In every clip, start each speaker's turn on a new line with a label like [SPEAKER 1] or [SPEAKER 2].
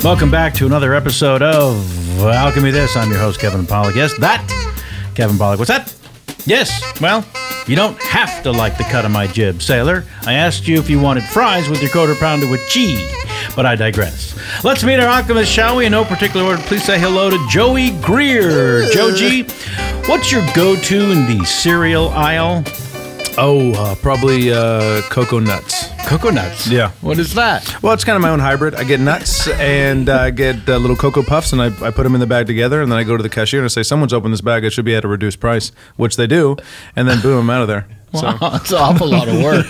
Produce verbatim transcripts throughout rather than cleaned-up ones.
[SPEAKER 1] Welcome back to another episode of Alchemy This. I'm your host, Kevin Pollak. Yes, that Kevin Pollak. What's that? Yes, well, you don't have to like the cut of my jib, sailor. I asked you if you wanted fries with your quarter pounder with cheese, but I digress. Let's meet our alchemist, shall we? In no particular order, please say hello to Joey Greer. Joe G, what's your go-to in the cereal aisle?
[SPEAKER 2] Oh, uh, probably uh, cocoa nuts.
[SPEAKER 1] Cocoa nuts?
[SPEAKER 2] Yeah.
[SPEAKER 1] What is that?
[SPEAKER 2] Well, it's kind of my own hybrid. I get nuts and I uh, get uh, little Cocoa Puffs, and I, I put them in the bag together, and then I go to the cashier and I say, someone's opened this bag. It should be at a reduced price, which they do, and then boom, I'm out of there. So.
[SPEAKER 1] Wow, that's an awful lot of work.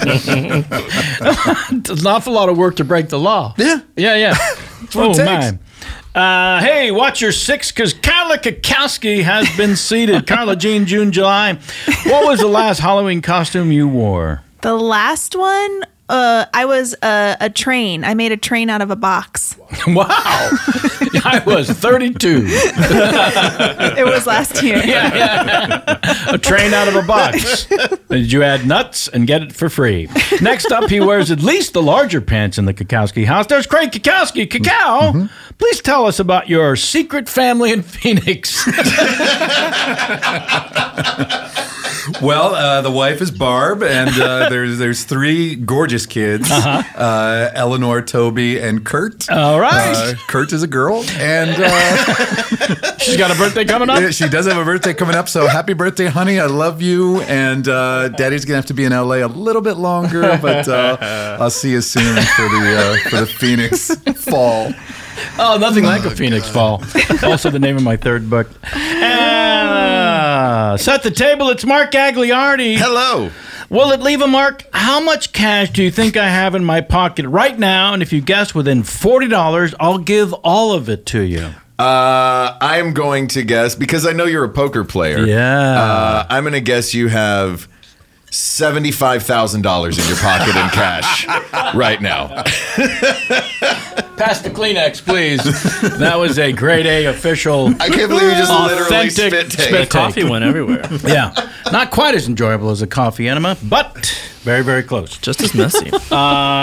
[SPEAKER 1] It's an awful lot of work to break the law.
[SPEAKER 2] Yeah.
[SPEAKER 1] Yeah, yeah.
[SPEAKER 2] That's what
[SPEAKER 1] oh,
[SPEAKER 2] it takes.
[SPEAKER 1] man. Uh, hey, watch your six, because Carla Kakowski has been seated. Carla Jean, June, July. What was the last Halloween costume you wore?
[SPEAKER 3] The last one, uh, I was uh, a train. I made a train out of a box.
[SPEAKER 1] Wow. I was thirty-two.
[SPEAKER 3] It was last year.
[SPEAKER 1] Yeah, yeah. A train out of a box. Did you add nuts and get it for free? Next up, he wears at least the larger pants in the Kakowski house. There's Craig Kakowski. Cacao, mm-hmm. Please tell us about your secret family in Phoenix.
[SPEAKER 4] Well, uh, the wife is Barb, and uh, there's there's three gorgeous kids, uh-huh. uh, Eleanor, Toby, and Kurt.
[SPEAKER 1] All right.
[SPEAKER 4] Uh, Kurt is a girl, and uh,
[SPEAKER 1] she's got a birthday coming up.
[SPEAKER 4] She does have a birthday coming up, so happy birthday, honey. I love you, and uh, Daddy's going to have to be in L A a little bit longer, but uh, I'll see you soon for the, uh, for the Phoenix Fall.
[SPEAKER 1] Oh, nothing like a Phoenix Fall. Also the name of my third book. Uh, set the table. It's Mark Gagliardi.
[SPEAKER 5] Hello.
[SPEAKER 1] Will it leave a mark? How much cash do you think I have in my pocket right now? And if you guess within forty dollars, I'll give all of it to you.
[SPEAKER 5] Uh, I'm going to guess, because I know you're a poker player.
[SPEAKER 1] Yeah.
[SPEAKER 5] Uh, I'm going to guess you have seventy-five thousand dollars in your pocket in cash right now.
[SPEAKER 1] Pass the Kleenex, please. That was a grade A official.
[SPEAKER 5] I can't believe you just literally spit take.
[SPEAKER 1] Spit
[SPEAKER 6] The coffee went everywhere.
[SPEAKER 1] Yeah. Not quite as enjoyable as a coffee enema, but very, very close.
[SPEAKER 6] Just as messy.
[SPEAKER 1] Uh,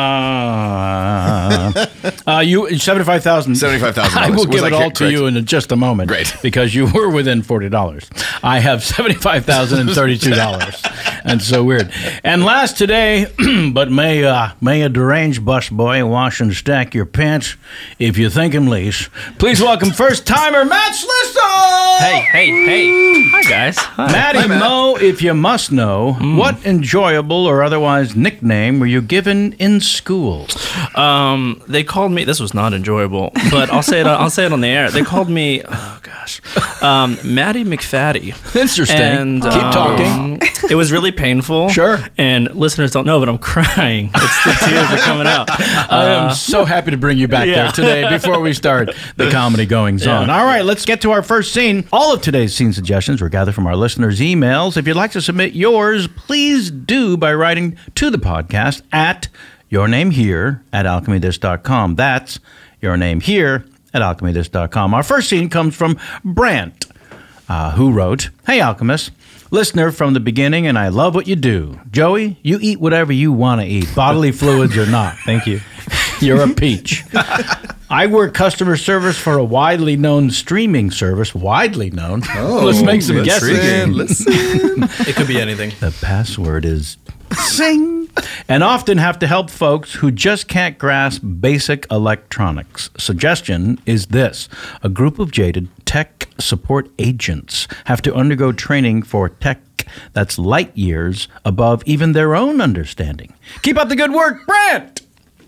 [SPEAKER 1] uh, you seventy-five thousand.
[SPEAKER 5] seventy-five thousand dollars.
[SPEAKER 1] I will give
[SPEAKER 5] Was
[SPEAKER 1] it
[SPEAKER 5] I
[SPEAKER 1] all to
[SPEAKER 5] correct?
[SPEAKER 1] you in just a moment.
[SPEAKER 5] Great.
[SPEAKER 1] Because you were within forty dollars. I have seventy-five thousand thirty-two dollars. That's so weird. And last today, but may uh, may a deranged busboy wash and stack your pants if you think him least. Please welcome first timer Matt Schlistel.
[SPEAKER 6] Hey, hey, hey. Hi, guys. Hi.
[SPEAKER 1] Matty
[SPEAKER 5] Hi, Matt.
[SPEAKER 1] Mo, if you must know,
[SPEAKER 6] Mm.
[SPEAKER 1] what enjoyable or otherwise nickname were you given in school?
[SPEAKER 6] Um, they called me. This was not enjoyable, but I'll say it. I'll say it on the air. They called me. Oh gosh, um, Maddie McFatty.
[SPEAKER 1] Interesting.
[SPEAKER 6] And
[SPEAKER 1] Keep
[SPEAKER 6] um,
[SPEAKER 1] talking.
[SPEAKER 6] It was really painful.
[SPEAKER 1] Sure.
[SPEAKER 6] And listeners don't know, but I'm crying. It's the tears are coming out.
[SPEAKER 1] I am
[SPEAKER 6] Uh,
[SPEAKER 1] so happy to bring you back
[SPEAKER 6] yeah.
[SPEAKER 1] there today before we start the comedy goings on.
[SPEAKER 6] Yeah.
[SPEAKER 1] All right, let's get to our first scene. All of today's scene suggestions were gathered from our listeners' emails. If you'd like to submit yours, please do by writing to the podcast at your name here at alchemy this dot com. That's your name here at alchemy this dot com. Our first scene comes from Brant, uh, who wrote, "Hey, Alchemist. Listener from the beginning, and I love what you do. Joey, you eat whatever you want to eat, bodily fluids or not. Thank you. You're a peach. I work customer service for a widely known streaming service. Widely known?
[SPEAKER 5] Oh,
[SPEAKER 1] Let's make some
[SPEAKER 5] listen,
[SPEAKER 1] guesses.
[SPEAKER 5] listen.
[SPEAKER 6] it could be anything.
[SPEAKER 1] The password is sing. And often have to help folks who just can't grasp basic electronics. Suggestion is this. A group of jaded tech support agents have to undergo training for tech that's light years above even their own understanding. Keep up the good work, Brent!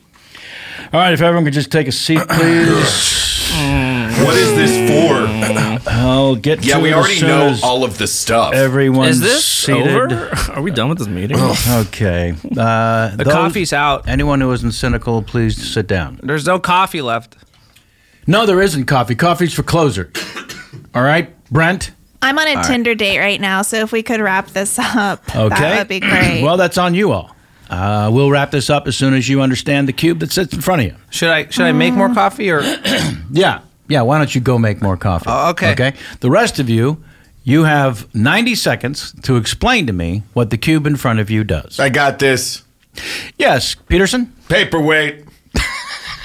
[SPEAKER 1] All right, if everyone could just take a seat, please.
[SPEAKER 5] What is this for?
[SPEAKER 1] I'll get to
[SPEAKER 5] Yeah, we
[SPEAKER 1] it
[SPEAKER 5] already
[SPEAKER 1] as soon
[SPEAKER 5] know
[SPEAKER 1] as
[SPEAKER 5] all of the stuff.
[SPEAKER 1] everyone's
[SPEAKER 6] Is this
[SPEAKER 1] seated.
[SPEAKER 6] over? Are we done with this meeting?
[SPEAKER 1] Okay. Uh,
[SPEAKER 7] The
[SPEAKER 1] those-
[SPEAKER 7] coffee's out.
[SPEAKER 1] Anyone who isn't cynical, please sit down.
[SPEAKER 7] There's no coffee left.
[SPEAKER 1] No, there isn't coffee. Coffee's for closer. All right, Brent?
[SPEAKER 3] I'm on a Tinder date right now, so if we could wrap this up,
[SPEAKER 1] Okay.
[SPEAKER 3] that would be great.
[SPEAKER 1] Well, that's on you all. Uh, we'll wrap this up as soon as you understand the cube that sits in front of you.
[SPEAKER 7] Should I should I make more coffee or
[SPEAKER 1] Yeah. Yeah, why don't you go make more coffee?
[SPEAKER 7] Oh, okay.
[SPEAKER 1] Okay. The rest of you, you have ninety seconds to explain to me what the cube in front of you does.
[SPEAKER 5] I got this.
[SPEAKER 1] Yes, Peterson?
[SPEAKER 5] Paperweight.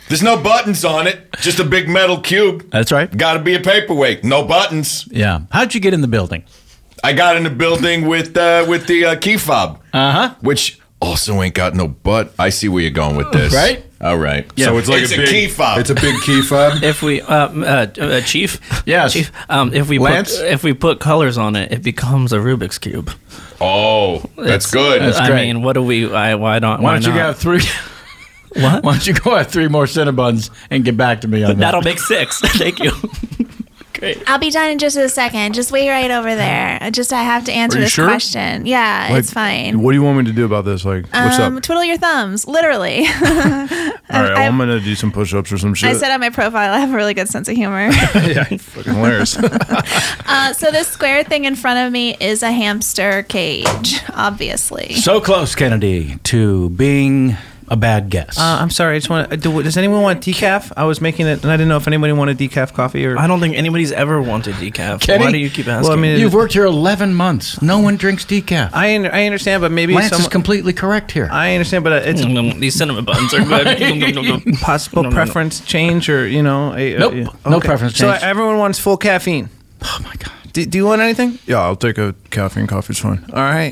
[SPEAKER 5] There's no buttons on it. Just a big metal cube.
[SPEAKER 1] That's right.
[SPEAKER 5] Got to be a paperweight. No buttons.
[SPEAKER 1] Yeah. How'd you get in the building?
[SPEAKER 5] I got in the building with uh, with the uh, key fob.
[SPEAKER 1] Uh-huh.
[SPEAKER 5] Which also ain't got no butt. I see where you're going with this.
[SPEAKER 1] Right?
[SPEAKER 5] All right.
[SPEAKER 1] Yeah.
[SPEAKER 4] So it's like
[SPEAKER 5] It's
[SPEAKER 4] a,
[SPEAKER 5] a
[SPEAKER 4] big,
[SPEAKER 5] key fob.
[SPEAKER 4] It's a big key fob.
[SPEAKER 6] If we, um, uh, uh, Chief,
[SPEAKER 1] Yes.
[SPEAKER 6] Chief, um, if we
[SPEAKER 1] Lance?
[SPEAKER 6] put if we put colors on it, it becomes a Rubik's cube.
[SPEAKER 5] Oh, that's
[SPEAKER 6] It's-
[SPEAKER 5] good.
[SPEAKER 1] That's
[SPEAKER 6] I
[SPEAKER 1] great.
[SPEAKER 6] mean, what do we? I, why don't?
[SPEAKER 1] Why
[SPEAKER 6] Why,
[SPEAKER 1] don't you
[SPEAKER 6] not?
[SPEAKER 1] have three?
[SPEAKER 6] What?
[SPEAKER 1] Why don't you go have three more Cinnabons and get back to me on that?
[SPEAKER 6] That'll make six. Thank you. Great.
[SPEAKER 3] I'll be done in just a second. Just wait right over there. I Just I have to answer
[SPEAKER 2] Are you
[SPEAKER 3] this
[SPEAKER 2] sure?
[SPEAKER 3] question. Yeah,
[SPEAKER 2] Like,
[SPEAKER 3] it's fine.
[SPEAKER 2] What do you want me to do about this? Like, what's
[SPEAKER 3] Um,
[SPEAKER 2] up?
[SPEAKER 3] twiddle your thumbs, literally.
[SPEAKER 2] All right, well,
[SPEAKER 3] I-
[SPEAKER 2] I'm gonna do some push-ups or some shit.
[SPEAKER 3] I said on my profile I have a really good sense of humor.
[SPEAKER 2] yeah, fucking hilarious.
[SPEAKER 3] uh, so this square thing in front of me is a hamster cage, obviously.
[SPEAKER 1] So close, Kennedy, to being a bad guess.
[SPEAKER 7] Uh, I'm sorry. I just want. Do, does anyone want decaf? I was making it, and I didn't know if anybody wanted decaf coffee or.
[SPEAKER 6] I don't think anybody's ever wanted decaf.
[SPEAKER 1] Kenny?
[SPEAKER 6] Why do you keep asking?
[SPEAKER 7] Well, I mean,
[SPEAKER 1] You've worked here eleven months. No one drinks decaf.
[SPEAKER 7] I un- I understand, but maybe
[SPEAKER 1] Lance
[SPEAKER 7] some.
[SPEAKER 1] is completely correct here.
[SPEAKER 7] I understand, but uh, it's a
[SPEAKER 6] Mm, these cinnamon buns are good.
[SPEAKER 7] possible
[SPEAKER 6] No, no, no.
[SPEAKER 7] preference change, or you know. A,
[SPEAKER 1] Nope,
[SPEAKER 7] a-
[SPEAKER 1] no preference
[SPEAKER 7] So
[SPEAKER 1] change.
[SPEAKER 7] everyone wants full caffeine.
[SPEAKER 1] Oh, my God.
[SPEAKER 7] Do, do you want anything?
[SPEAKER 2] yeah, I'll take a caffeine coffee. It's fine.
[SPEAKER 7] All right.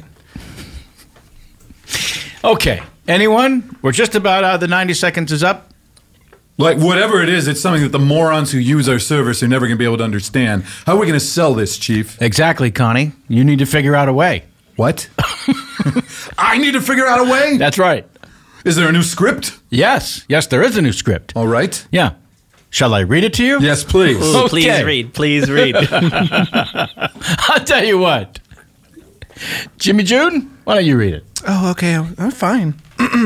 [SPEAKER 1] Okay. Anyone? We're just about out. The ninety seconds is up.
[SPEAKER 4] Like, whatever it is, it's something that the morons who use our service are never going to be able to understand. How are we going to sell this, Chief?
[SPEAKER 1] Exactly, Connie. You need to figure out a way.
[SPEAKER 4] What? I need to figure out a way?
[SPEAKER 1] That's right.
[SPEAKER 4] Is there a new script?
[SPEAKER 1] Yes. Yes, there is a new script.
[SPEAKER 4] All right.
[SPEAKER 1] Yeah. Shall I read it to you?
[SPEAKER 4] Yes, please.
[SPEAKER 6] Ooh, please
[SPEAKER 1] Okay.
[SPEAKER 6] read. Please read.
[SPEAKER 1] I'll tell you what. Jimmy June, why don't you read it?
[SPEAKER 7] Oh, okay. I'm, I'm fine.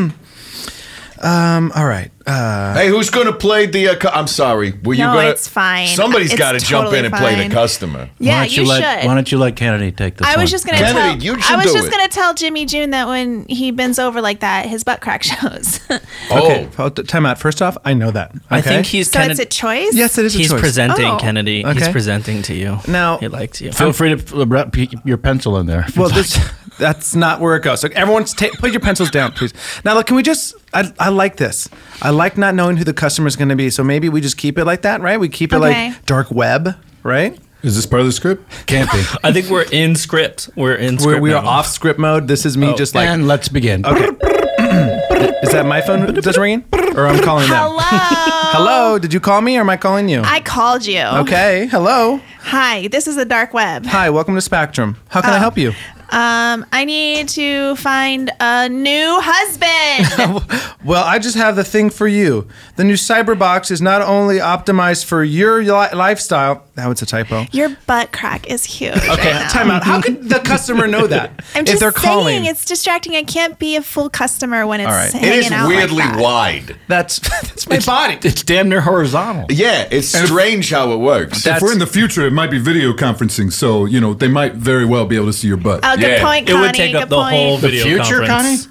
[SPEAKER 7] um. All right. Uh,
[SPEAKER 5] Hey, who's going to play the? Uh, cu- I'm sorry. Were you
[SPEAKER 3] No,
[SPEAKER 5] going?
[SPEAKER 3] it's fine.
[SPEAKER 5] Somebody's
[SPEAKER 3] It's
[SPEAKER 5] got to jump
[SPEAKER 3] totally
[SPEAKER 5] in and play the
[SPEAKER 3] fine.
[SPEAKER 5] customer.
[SPEAKER 3] Yeah,
[SPEAKER 1] why don't
[SPEAKER 3] you,
[SPEAKER 1] let,
[SPEAKER 3] should.
[SPEAKER 1] Why don't you let Kennedy take this
[SPEAKER 3] I
[SPEAKER 1] one?
[SPEAKER 3] was just gonna
[SPEAKER 5] Kennedy,
[SPEAKER 3] tell.
[SPEAKER 5] you should
[SPEAKER 3] I was
[SPEAKER 5] do
[SPEAKER 3] just
[SPEAKER 5] it.
[SPEAKER 3] gonna tell Jimmy June that when he bends over like that, his butt crack shows.
[SPEAKER 7] okay.
[SPEAKER 5] Oh,
[SPEAKER 7] Oh, t- time out. First off, I know that.
[SPEAKER 6] I
[SPEAKER 7] okay?
[SPEAKER 6] think he's
[SPEAKER 3] so
[SPEAKER 6] kind
[SPEAKER 3] it's
[SPEAKER 6] of.
[SPEAKER 3] a choice.
[SPEAKER 7] Yes, it is a
[SPEAKER 6] He's
[SPEAKER 7] choice.
[SPEAKER 6] presenting,
[SPEAKER 3] Oh.
[SPEAKER 6] Kennedy. He's
[SPEAKER 7] Okay.
[SPEAKER 6] presenting to you.
[SPEAKER 7] Now-
[SPEAKER 6] he likes you.
[SPEAKER 1] Feel free to rep your pencil in there.
[SPEAKER 7] Well, this that's not where it goes. So everyone, ta- put your pencils down, please. Now, look, can we just? I, I like this. I like not knowing who the customer is going to be. So maybe we just keep it like that, right? We keep it
[SPEAKER 3] Okay.
[SPEAKER 7] like dark web, right?
[SPEAKER 4] Is this part of the script?
[SPEAKER 1] Can't be.
[SPEAKER 6] I think we're in script. We're in
[SPEAKER 7] We're,
[SPEAKER 6] script.
[SPEAKER 7] we are
[SPEAKER 6] now.
[SPEAKER 7] off script mode. This is me just like.
[SPEAKER 1] and let's begin.
[SPEAKER 7] Okay. Is that my phone that's ringing, or I'm calling them?
[SPEAKER 3] Hello.
[SPEAKER 7] Hello. Did you call me, or am I calling you?
[SPEAKER 3] I called you.
[SPEAKER 7] Okay. Hello.
[SPEAKER 3] Hi. This is the dark web.
[SPEAKER 7] Hi. Welcome to Spectrum. How can I
[SPEAKER 3] Oh.
[SPEAKER 7] help you?
[SPEAKER 3] Um, I need to find a new husband.
[SPEAKER 7] Well, I just have the thing for you. The new Cyberbox is not only optimized for your li- lifestyle. That was a typo.
[SPEAKER 3] Your butt crack is huge.
[SPEAKER 7] Okay,
[SPEAKER 3] right now.
[SPEAKER 7] time out. How could the customer know that
[SPEAKER 3] I'm
[SPEAKER 7] if
[SPEAKER 3] just
[SPEAKER 7] they're
[SPEAKER 3] saying
[SPEAKER 7] calling?
[SPEAKER 3] it's distracting. I can't be a full customer when it's
[SPEAKER 7] All right. It
[SPEAKER 3] hanging
[SPEAKER 5] it is
[SPEAKER 3] out
[SPEAKER 5] weirdly
[SPEAKER 3] like that.
[SPEAKER 5] wide.
[SPEAKER 7] That's that's my body.
[SPEAKER 1] It's damn near horizontal.
[SPEAKER 5] Yeah, it's strange how it works.
[SPEAKER 4] If we're in the future, it might be video conferencing, so, you know, they might very well be able to see your butt.
[SPEAKER 3] Oh, good
[SPEAKER 5] Yeah.
[SPEAKER 3] point,
[SPEAKER 6] It
[SPEAKER 3] Connie.
[SPEAKER 6] would take
[SPEAKER 3] good
[SPEAKER 6] up the
[SPEAKER 3] point.
[SPEAKER 6] whole
[SPEAKER 1] The
[SPEAKER 6] video
[SPEAKER 1] future,
[SPEAKER 6] conference.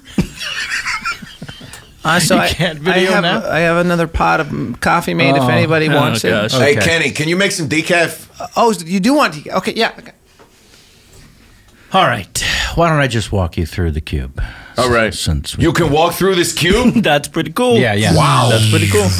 [SPEAKER 7] Uh, so
[SPEAKER 1] You
[SPEAKER 7] I,
[SPEAKER 1] can't
[SPEAKER 7] I
[SPEAKER 1] video
[SPEAKER 7] have
[SPEAKER 1] now?
[SPEAKER 7] I have another pot of mm, coffee made if
[SPEAKER 1] Oh.
[SPEAKER 7] anybody
[SPEAKER 6] Oh,
[SPEAKER 7] wants
[SPEAKER 6] gosh.
[SPEAKER 7] it.
[SPEAKER 5] Hey,
[SPEAKER 1] Okay.
[SPEAKER 5] Kenny, can you make some decaf?
[SPEAKER 7] Oh, you do want to? Okay, yeah. Okay.
[SPEAKER 1] All right. Why don't I just walk you through the cube?
[SPEAKER 5] All right.
[SPEAKER 1] Since we-
[SPEAKER 5] You can walk through this cube?
[SPEAKER 6] That's pretty cool.
[SPEAKER 1] Yeah, yeah.
[SPEAKER 5] Wow.
[SPEAKER 6] That's pretty cool.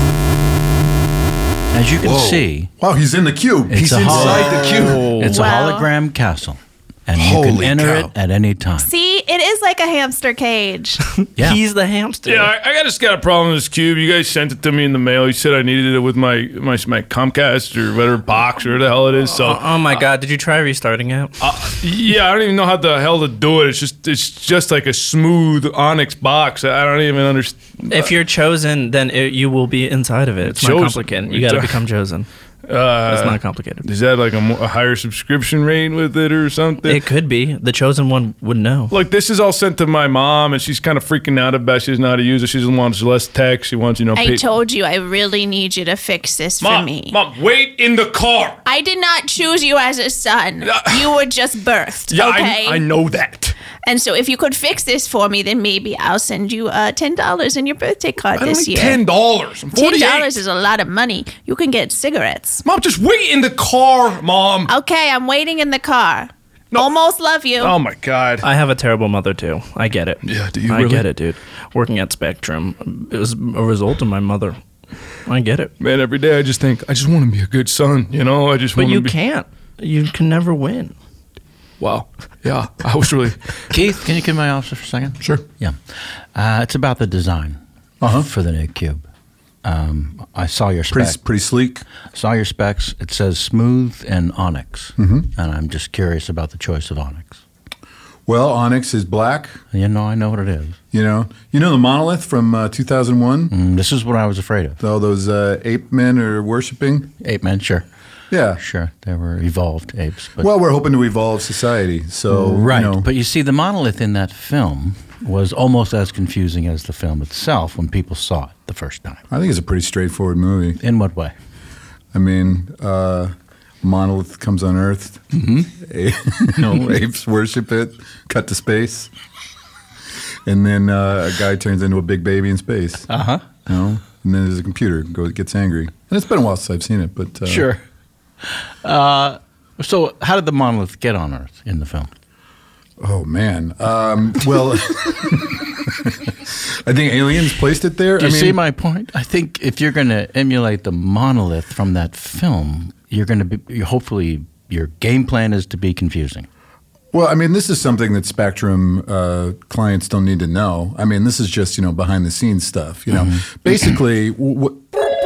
[SPEAKER 1] As you can
[SPEAKER 5] Whoa.
[SPEAKER 1] see,
[SPEAKER 4] Wow, he's in the cube.
[SPEAKER 1] It's
[SPEAKER 4] He's
[SPEAKER 1] a
[SPEAKER 4] inside
[SPEAKER 1] holo-
[SPEAKER 4] the cube.
[SPEAKER 1] it's
[SPEAKER 3] Wow.
[SPEAKER 1] a hologram castle, and you can
[SPEAKER 5] Holy
[SPEAKER 1] enter
[SPEAKER 5] cow.
[SPEAKER 1] it at any time.
[SPEAKER 3] See, it is like a hamster cage.
[SPEAKER 1] Yeah.
[SPEAKER 6] He's the hamster.
[SPEAKER 2] Yeah, I, I got just got a problem with this cube. You guys sent it to me in the mail. You said I needed it with my my, my Comcast or whatever box or whatever the hell it is. So
[SPEAKER 6] Oh, oh my God! Did you try restarting it?
[SPEAKER 2] yeah, I don't even know how the hell to do it. It's just it's just like a smooth Onyx box. I don't even understand.
[SPEAKER 6] If you're chosen, then it, you will be inside of it. It's not
[SPEAKER 2] Chosen.
[SPEAKER 6] complicated. You got to become chosen.
[SPEAKER 2] Uh,
[SPEAKER 6] It's not complicated.
[SPEAKER 2] Is that like a, mo- a higher subscription rate with it or something?
[SPEAKER 6] It could be. The chosen one would know.
[SPEAKER 2] Look, this is all sent to my mom, and she's kind of freaking out about. She doesn't know how to use it. She doesn't want less text. She wants, you know.
[SPEAKER 3] I
[SPEAKER 2] pay-
[SPEAKER 3] told you I really need you to fix this for
[SPEAKER 2] Mom,
[SPEAKER 3] me.
[SPEAKER 2] Mom, wait in the car.
[SPEAKER 3] I did not choose you as a son. You were just birthed,
[SPEAKER 2] Yeah,
[SPEAKER 3] okay?
[SPEAKER 2] I, I know that.
[SPEAKER 3] And so if you could fix this for me, then maybe I'll send you uh, ten dollars in your birthday card
[SPEAKER 2] I don't
[SPEAKER 3] this
[SPEAKER 2] need
[SPEAKER 3] year.
[SPEAKER 2] ten dollars. I'm
[SPEAKER 3] ten
[SPEAKER 2] forty-eight.
[SPEAKER 3] dollars is a lot of money. You can get cigarettes.
[SPEAKER 2] Mom, just wait in the car, Mom.
[SPEAKER 3] Okay, I'm waiting in the car. Almost love you.
[SPEAKER 2] Oh my God.
[SPEAKER 6] I have a terrible mother too. I get it.
[SPEAKER 4] Yeah, do you
[SPEAKER 6] I
[SPEAKER 4] really?
[SPEAKER 6] get it, dude. Working at Spectrum, it was a result of my mother. I get it.
[SPEAKER 7] Man, every day I just think, I just want to be a good son, you know? I just
[SPEAKER 6] But
[SPEAKER 7] want
[SPEAKER 6] you
[SPEAKER 7] to be...
[SPEAKER 6] can't. You can never win.
[SPEAKER 7] Wow. Yeah, I was really...
[SPEAKER 1] Keith, can you come to my office for a second?
[SPEAKER 4] Sure.
[SPEAKER 1] Yeah. Uh, it's about the design
[SPEAKER 4] Uh-huh.
[SPEAKER 1] for the new cube. Um, I saw your
[SPEAKER 4] Pretty,
[SPEAKER 1] spec.
[SPEAKER 4] pretty sleek.
[SPEAKER 1] Saw your specs. It says smooth and onyx.
[SPEAKER 4] Mm-hmm.
[SPEAKER 1] And I'm just curious about the choice of onyx.
[SPEAKER 4] Well, onyx is black.
[SPEAKER 1] You know, I know what it is.
[SPEAKER 4] You know, you know the monolith from uh, two thousand one.
[SPEAKER 1] Mm, this is what I was afraid of.
[SPEAKER 4] All those uh, ape men are worshiping.
[SPEAKER 1] Ape men, sure.
[SPEAKER 4] Yeah.
[SPEAKER 1] Sure. They were evolved apes. But
[SPEAKER 4] Well, we're hoping to evolve society. So
[SPEAKER 1] right.
[SPEAKER 4] You know,
[SPEAKER 1] But you see, the monolith in that film was almost as confusing as the film itself when people saw it the first time.
[SPEAKER 4] I think it's a pretty straightforward movie.
[SPEAKER 1] In what way?
[SPEAKER 4] I mean, uh, monolith comes on Earth.
[SPEAKER 1] Mm-hmm.
[SPEAKER 4] A- you know, apes worship it. Cut to space, and then uh, a guy turns into a big baby in space.
[SPEAKER 1] Uh huh.
[SPEAKER 4] You know, and then there's a computer goes gets angry. And it's been a while since I've seen it, but uh,
[SPEAKER 1] Sure. Uh, so, how did the monolith get on Earth in the film?
[SPEAKER 4] Oh man. Um, well, I think aliens placed it there.
[SPEAKER 1] Do you
[SPEAKER 4] I mean,
[SPEAKER 1] see my point? I think if you're going to emulate the monolith from that film, you're going to be, hopefully, your game plan is to be confusing.
[SPEAKER 4] Well, I mean, this is something that Spectrum uh, clients don't need to know. I mean, this is just, you know, behind the scenes stuff. You know,
[SPEAKER 1] Mm-hmm.
[SPEAKER 4] basically, w- w-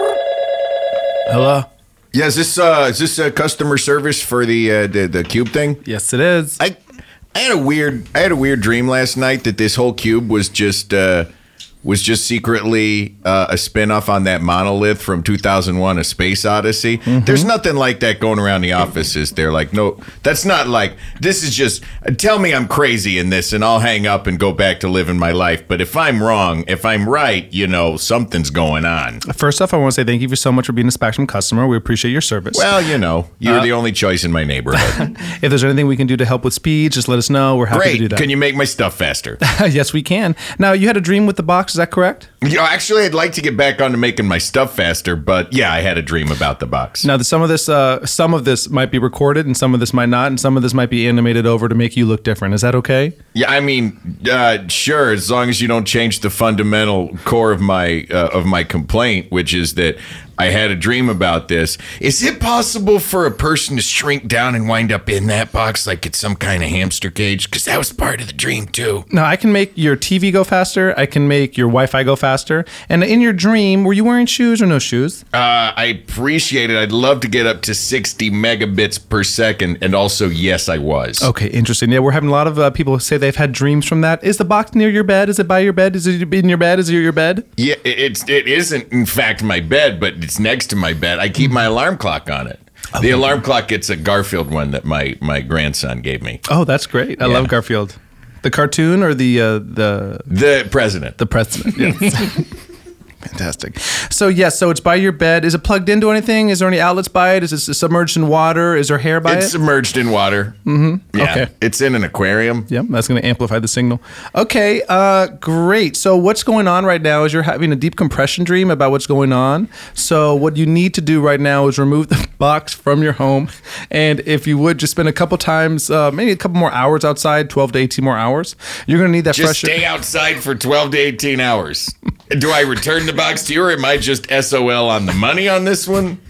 [SPEAKER 7] Hello?
[SPEAKER 5] Yeah, is this uh, is this uh, customer service for the, uh, the the cube thing?
[SPEAKER 7] Yes, it is.
[SPEAKER 5] I I had a weird I had a weird dream last night that this whole cube was just uh, was just secretly uh, a spinoff on that monolith from two thousand one: A Space Odyssey. There's nothing like that going around the offices. They're like, no, that's not like this is just tell me I'm crazy in this, and I'll hang up and go back to living my life. But if I'm wrong, if I'm right, you know, something's going on.
[SPEAKER 7] First off, I want to say thank you so much for being a Spectrum customer. We appreciate your service.
[SPEAKER 5] Well, you know, you're the only choice in my neighborhood.
[SPEAKER 7] If there's anything we can do to help with speed, just let us know. We're happy to do
[SPEAKER 5] Great.
[SPEAKER 7] that.
[SPEAKER 5] Can you make my stuff faster?
[SPEAKER 7] Yes, we can. Now, you had a dream with the box, is that correct?
[SPEAKER 5] You know, actually, I'd like to get back onto making my stuff faster, but yeah, I had a dream about the box.
[SPEAKER 7] Now, the, some of this, uh, some of this might be recorded, and some of this might not, and some of this might be animated over to make you look different. Is that okay?
[SPEAKER 5] Yeah, I mean, uh, sure, as long as you don't change the fundamental core of my uh, of my complaint, which is that I had a dream about this. Is it possible for a person to shrink down and wind up in that box like it's some kind of hamster cage? Because that was part of the dream too.
[SPEAKER 7] Now, I can make your T V go faster. I can make your Wi-Fi go faster. And in your dream, were you wearing shoes or no shoes?
[SPEAKER 5] Uh, I appreciate it. I'd love to get up to sixty megabits per second, and also, yes, I was.
[SPEAKER 7] Okay, interesting. Yeah, we're having a lot of uh, people say they've had dreams from that. Is the box near your bed? Is it by your bed? Is it in your bed? Is it your bed?
[SPEAKER 5] Yeah, it- it's it isn't in fact my bed, but it's next to my bed. I keep my alarm clock on it. The alarm clock gets a Garfield one that my my grandson gave me.
[SPEAKER 7] Oh, that's great. I
[SPEAKER 5] Yeah.
[SPEAKER 7] love Garfield. The cartoon or the uh, the
[SPEAKER 5] The president.
[SPEAKER 7] the president? Yes. Fantastic. So yes, so it's by your bed. Is it plugged into anything? Is there any outlets by it? Is it submerged in water? Is there hair by
[SPEAKER 5] It's
[SPEAKER 7] it?
[SPEAKER 5] submerged in water. Mm-hmm. Yeah.
[SPEAKER 7] Okay.
[SPEAKER 5] It's in an aquarium.
[SPEAKER 7] Yep, that's going to amplify the signal. Okay, uh, great. So what's going on right now is you're having a deep compression dream about what's going on. So what you need to do right now is remove the box from your home, and if you would just spend a couple times, uh, maybe a couple more hours outside, twelve to eighteen more hours. You're going to need that
[SPEAKER 5] Just
[SPEAKER 7] fresh.
[SPEAKER 5] stay outside for twelve to eighteen hours. Do I return the box to you, or am I just S O L on the money on this one?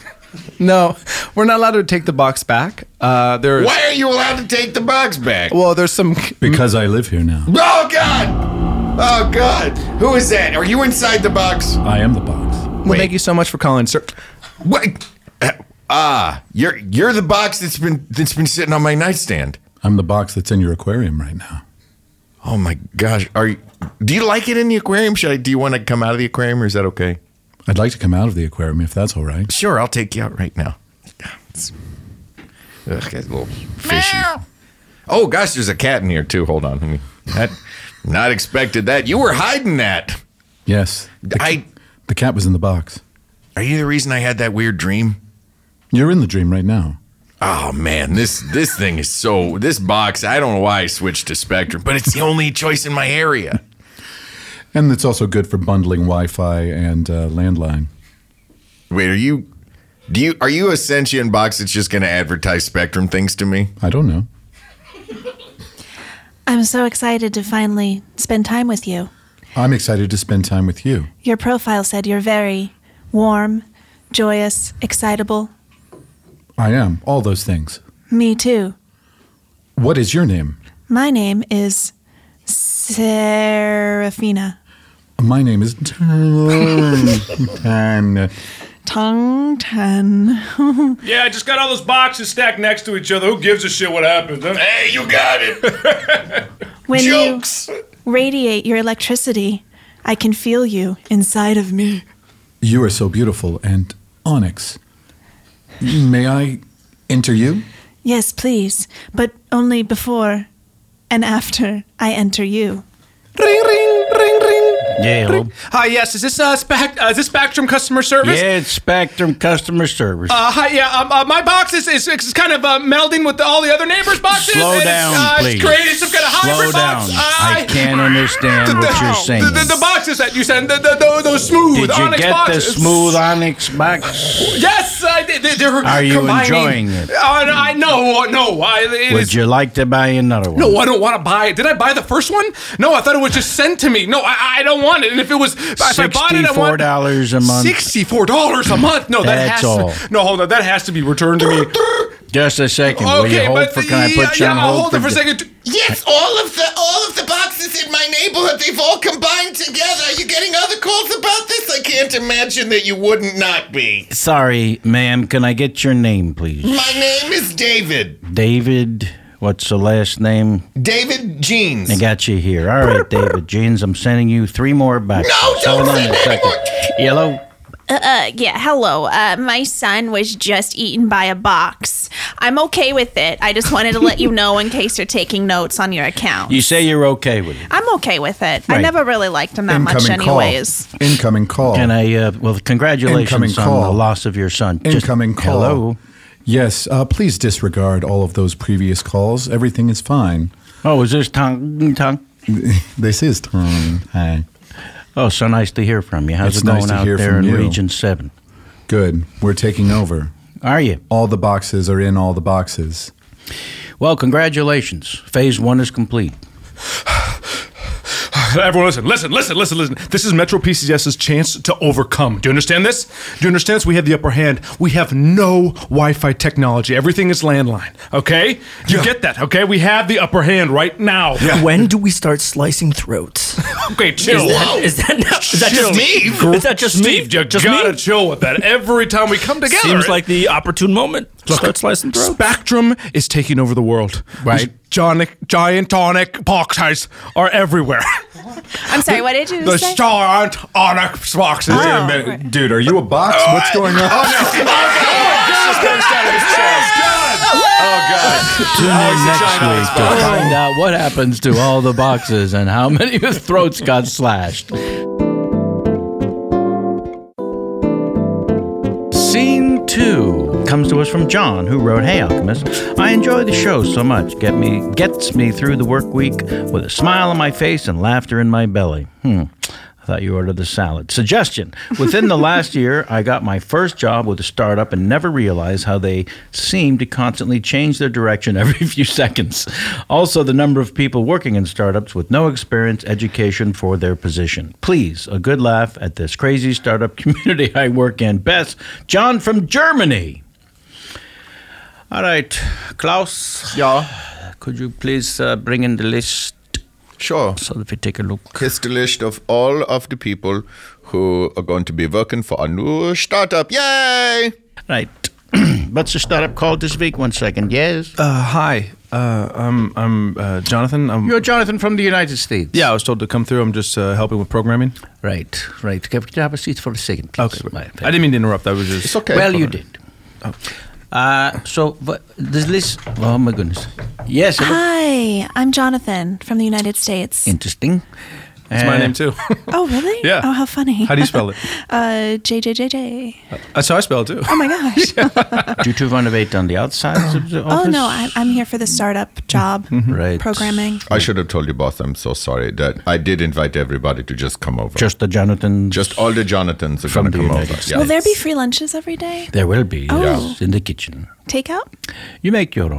[SPEAKER 7] No, we're not allowed to take the box back. Uh, there's
[SPEAKER 5] Why are you allowed to take the box back?
[SPEAKER 7] well, there's some.
[SPEAKER 4] because I live here now.
[SPEAKER 5] Oh, God! Oh, God! Who is that? Are you inside the box?
[SPEAKER 4] I am the box.
[SPEAKER 7] Well,
[SPEAKER 5] Wait.
[SPEAKER 7] thank you so much for calling, sir.
[SPEAKER 5] What? Ah, you're you're the box that's been that's been sitting on my nightstand.
[SPEAKER 4] I'm the box that's in your aquarium right now.
[SPEAKER 5] Oh my gosh! Are you? Do you like it in the aquarium? Should I? Do you want to come out of the aquarium, or is that okay?
[SPEAKER 4] I'd like to come out of the aquarium if that's all right.
[SPEAKER 5] Sure, I'll take you out right now. It's, ugh, it's a little fishy. Oh gosh, there's a cat in here too. Hold on, let me. That, not expected that. You were hiding that.
[SPEAKER 4] Yes. The,
[SPEAKER 5] I.
[SPEAKER 4] the cat was in the box.
[SPEAKER 5] Are you the reason I had that weird dream?
[SPEAKER 4] You're in the dream right now.
[SPEAKER 5] Oh man, this this thing is so. This box. I don't know why I switched to Spectrum, but it's the only choice in my area.
[SPEAKER 4] And it's also good for bundling Wi-Fi and uh, landline.
[SPEAKER 5] Wait, are you? Do you? Are you a sentient box that's just going to advertise Spectrum things to me?
[SPEAKER 4] I don't know.
[SPEAKER 3] I'm so excited to finally spend time with you.
[SPEAKER 4] I'm excited to spend time with you.
[SPEAKER 3] Your profile said you're very warm, joyous, excitable.
[SPEAKER 4] I am. All those things.
[SPEAKER 3] Me too.
[SPEAKER 4] What is your name?
[SPEAKER 3] My name is Serafina.
[SPEAKER 4] My name is Tan.
[SPEAKER 3] Tongue ten.
[SPEAKER 2] Yeah, I just got all those boxes stacked next to each other. Who gives a shit what happened? Huh?
[SPEAKER 5] Hey, you got it.
[SPEAKER 3] When
[SPEAKER 5] Jokes.
[SPEAKER 3] you radiate your electricity, I can feel you inside of me.
[SPEAKER 4] You are so beautiful. And Onyx, may I enter you?
[SPEAKER 3] Yes, please, but only before and after I enter you.
[SPEAKER 7] Ring, ring, ring, ring.
[SPEAKER 1] Yeah, hello.
[SPEAKER 7] Hi, yes. Is this uh, Spac- uh, is this Spectrum customer service?
[SPEAKER 1] Yeah, it's Spectrum Customer Service.
[SPEAKER 7] Uh, hi, yeah. Um, uh, my box is, is, is kind of uh, melding with the, all the other neighbors' boxes.
[SPEAKER 1] Slow
[SPEAKER 7] and
[SPEAKER 1] down,
[SPEAKER 7] it's, uh,
[SPEAKER 1] please.
[SPEAKER 7] It's creating some kind of hybrid
[SPEAKER 1] Slow
[SPEAKER 7] box.
[SPEAKER 1] down.
[SPEAKER 7] Uh,
[SPEAKER 1] I can't understand
[SPEAKER 7] the,
[SPEAKER 1] what
[SPEAKER 7] the,
[SPEAKER 1] you're saying.
[SPEAKER 7] The, the, the boxes that you send, the, the, the, those smooth
[SPEAKER 1] Did you
[SPEAKER 7] Onyx
[SPEAKER 1] get
[SPEAKER 7] boxes.
[SPEAKER 1] the smooth Onyx box?
[SPEAKER 7] Yes, I did. They, they're
[SPEAKER 1] Are you
[SPEAKER 7] combining-
[SPEAKER 1] enjoying it?
[SPEAKER 7] Uh, I no, no. I, it
[SPEAKER 1] Would
[SPEAKER 7] is-
[SPEAKER 1] you like to buy another one?
[SPEAKER 7] No, I don't want to buy it. Did I buy the first one? No, I thought it was just sent to me. No, I, I don't want it. And if it was, if I bought it, I
[SPEAKER 1] sixty-four
[SPEAKER 7] want
[SPEAKER 1] dollars a month.
[SPEAKER 7] Sixty-four dollars a month. No, that
[SPEAKER 1] That's
[SPEAKER 7] has
[SPEAKER 1] all.
[SPEAKER 7] to. No, hold on. That has to be returned to me.
[SPEAKER 1] Just a second. Will you
[SPEAKER 7] Okay,
[SPEAKER 1] hold
[SPEAKER 7] but
[SPEAKER 1] for? Can I put you
[SPEAKER 7] yeah,
[SPEAKER 1] on
[SPEAKER 7] yeah,
[SPEAKER 1] hold?
[SPEAKER 7] hold it for a second.
[SPEAKER 5] Yes, all of the all of the boxes in my neighborhood, they've all combined together. Are you getting other calls about this? I can't imagine that you wouldn't not be.
[SPEAKER 1] Sorry, ma'am. Can I get your name, please?
[SPEAKER 5] My name is David.
[SPEAKER 1] David. What's the last name?
[SPEAKER 5] David Jeans.
[SPEAKER 1] I got you here. All right, David Jeans. I'm sending you three more boxes.
[SPEAKER 5] No, don't
[SPEAKER 1] Hold on
[SPEAKER 5] send
[SPEAKER 1] a second. Yellow.
[SPEAKER 3] Uh, yeah, hello. Uh, my son was just eaten by a box. I'm okay with it. I just wanted to let you know in case you're taking notes on your account.
[SPEAKER 1] You say you're okay with it.
[SPEAKER 3] I'm okay with it. I
[SPEAKER 1] Right.
[SPEAKER 3] never really liked him that much
[SPEAKER 4] Incoming call.
[SPEAKER 3] anyways.
[SPEAKER 4] Incoming call.
[SPEAKER 1] Can I? Uh, well, congratulations
[SPEAKER 4] Incoming
[SPEAKER 1] on
[SPEAKER 4] call.
[SPEAKER 1] the loss of your son. Just-
[SPEAKER 4] Incoming call.
[SPEAKER 1] Hello.
[SPEAKER 4] Yes, uh, please disregard all of those previous calls. Everything is fine.
[SPEAKER 1] Oh, is this tongue tongue?
[SPEAKER 4] This is Tom. Hi.
[SPEAKER 1] Oh, so nice to hear from you. How's
[SPEAKER 4] It's
[SPEAKER 1] it going
[SPEAKER 4] nice to
[SPEAKER 1] out
[SPEAKER 4] hear
[SPEAKER 1] there
[SPEAKER 4] from
[SPEAKER 1] in
[SPEAKER 4] you.
[SPEAKER 1] Region Seven?
[SPEAKER 4] Good. We're taking over.
[SPEAKER 1] Are you?
[SPEAKER 4] All the boxes are in all the boxes.
[SPEAKER 1] Well, congratulations. Phase one is complete.
[SPEAKER 7] Everyone, listen, listen, listen, listen, listen. This is Metro PCS's chance to overcome. Do you understand this? Do you understand this? We have the upper hand. We have no Wi-Fi technology. Everything is landline. Okay? You get that? Okay? We have the upper hand right now.
[SPEAKER 6] When do we start slicing throats?
[SPEAKER 7] Okay, chill.
[SPEAKER 6] Is that, is that, now, is that just me? Is that just
[SPEAKER 7] Steve,
[SPEAKER 6] me?
[SPEAKER 7] you
[SPEAKER 6] just
[SPEAKER 7] gotta
[SPEAKER 6] me?
[SPEAKER 7] chill with that. Every time we come together,
[SPEAKER 6] Seems like the opportune moment to start slicing throats.
[SPEAKER 7] Spectrum is taking over the world.
[SPEAKER 1] Right.
[SPEAKER 7] Giant, giant onyx boxes are everywhere.
[SPEAKER 3] I'm sorry, what did you
[SPEAKER 7] The
[SPEAKER 3] say?
[SPEAKER 7] giant onyx boxes.
[SPEAKER 3] Oh.
[SPEAKER 4] Wait a minute. Dude, are you a box? What's going on?
[SPEAKER 1] Tune in next week to find out what happens to all the boxes and how many throats got slashed. Scene two comes to us from John, who wrote, "Hey Alchemist, I enjoy the show so much. Get me gets me through the work week with a smile on my face and laughter in my belly." Hmm. I thought you ordered the salad. Suggestion. Within the last year, I got my first job with a startup and never realized how they seem to constantly change their direction every few seconds. Also, the number of people working in startups with no experience, education for their position. Please, a good laugh at this crazy startup community I work in. Best, John from Germany. All right, Klaus.
[SPEAKER 5] Yeah,
[SPEAKER 1] Could you please uh, bring in the list
[SPEAKER 5] sure.
[SPEAKER 1] so that we take a look?
[SPEAKER 5] Here's the list of all of the people who are going to be working for a new startup. Yay!
[SPEAKER 1] Right. What's the startup called this week? One second. Yes.
[SPEAKER 7] Uh, hi, uh, I'm I'm uh, Jonathan. I'm,
[SPEAKER 1] You're Jonathan from the United States.
[SPEAKER 7] yeah, I was told to come through. I'm just uh, helping with programming.
[SPEAKER 1] Right, right. Can you have a seat for a second, please?
[SPEAKER 7] Okay,
[SPEAKER 1] Right.
[SPEAKER 7] I didn't mean to interrupt. I was just
[SPEAKER 5] It's okay.
[SPEAKER 1] Well, you did. Uh, so, what, this list... Oh, my goodness. Yes. hello.
[SPEAKER 3] Hi, I'm Jonathan from the United States.
[SPEAKER 1] Interesting.
[SPEAKER 7] It's my name too.
[SPEAKER 3] Oh, really?
[SPEAKER 7] Yeah.
[SPEAKER 3] Oh, how funny.
[SPEAKER 7] How do you spell it?
[SPEAKER 3] Uh, J J J J.
[SPEAKER 7] That's how I spell it too.
[SPEAKER 3] Oh my gosh.
[SPEAKER 1] Do you two renovate on the outside of the office?
[SPEAKER 3] Oh no, I'm, I'm here for the startup job
[SPEAKER 1] Right.
[SPEAKER 3] programming.
[SPEAKER 5] I should have told you, boss. I'm so sorry that I did invite everybody to just come over.
[SPEAKER 1] Just the Jonathan.
[SPEAKER 5] Just all the Jonathans are
[SPEAKER 1] From
[SPEAKER 5] going to
[SPEAKER 1] the
[SPEAKER 5] come
[SPEAKER 1] United
[SPEAKER 5] over.
[SPEAKER 1] States.
[SPEAKER 3] Will there be free lunches every day?
[SPEAKER 1] There will be,
[SPEAKER 3] Oh.
[SPEAKER 1] yes, in the kitchen.
[SPEAKER 3] Takeout?
[SPEAKER 1] You make your own.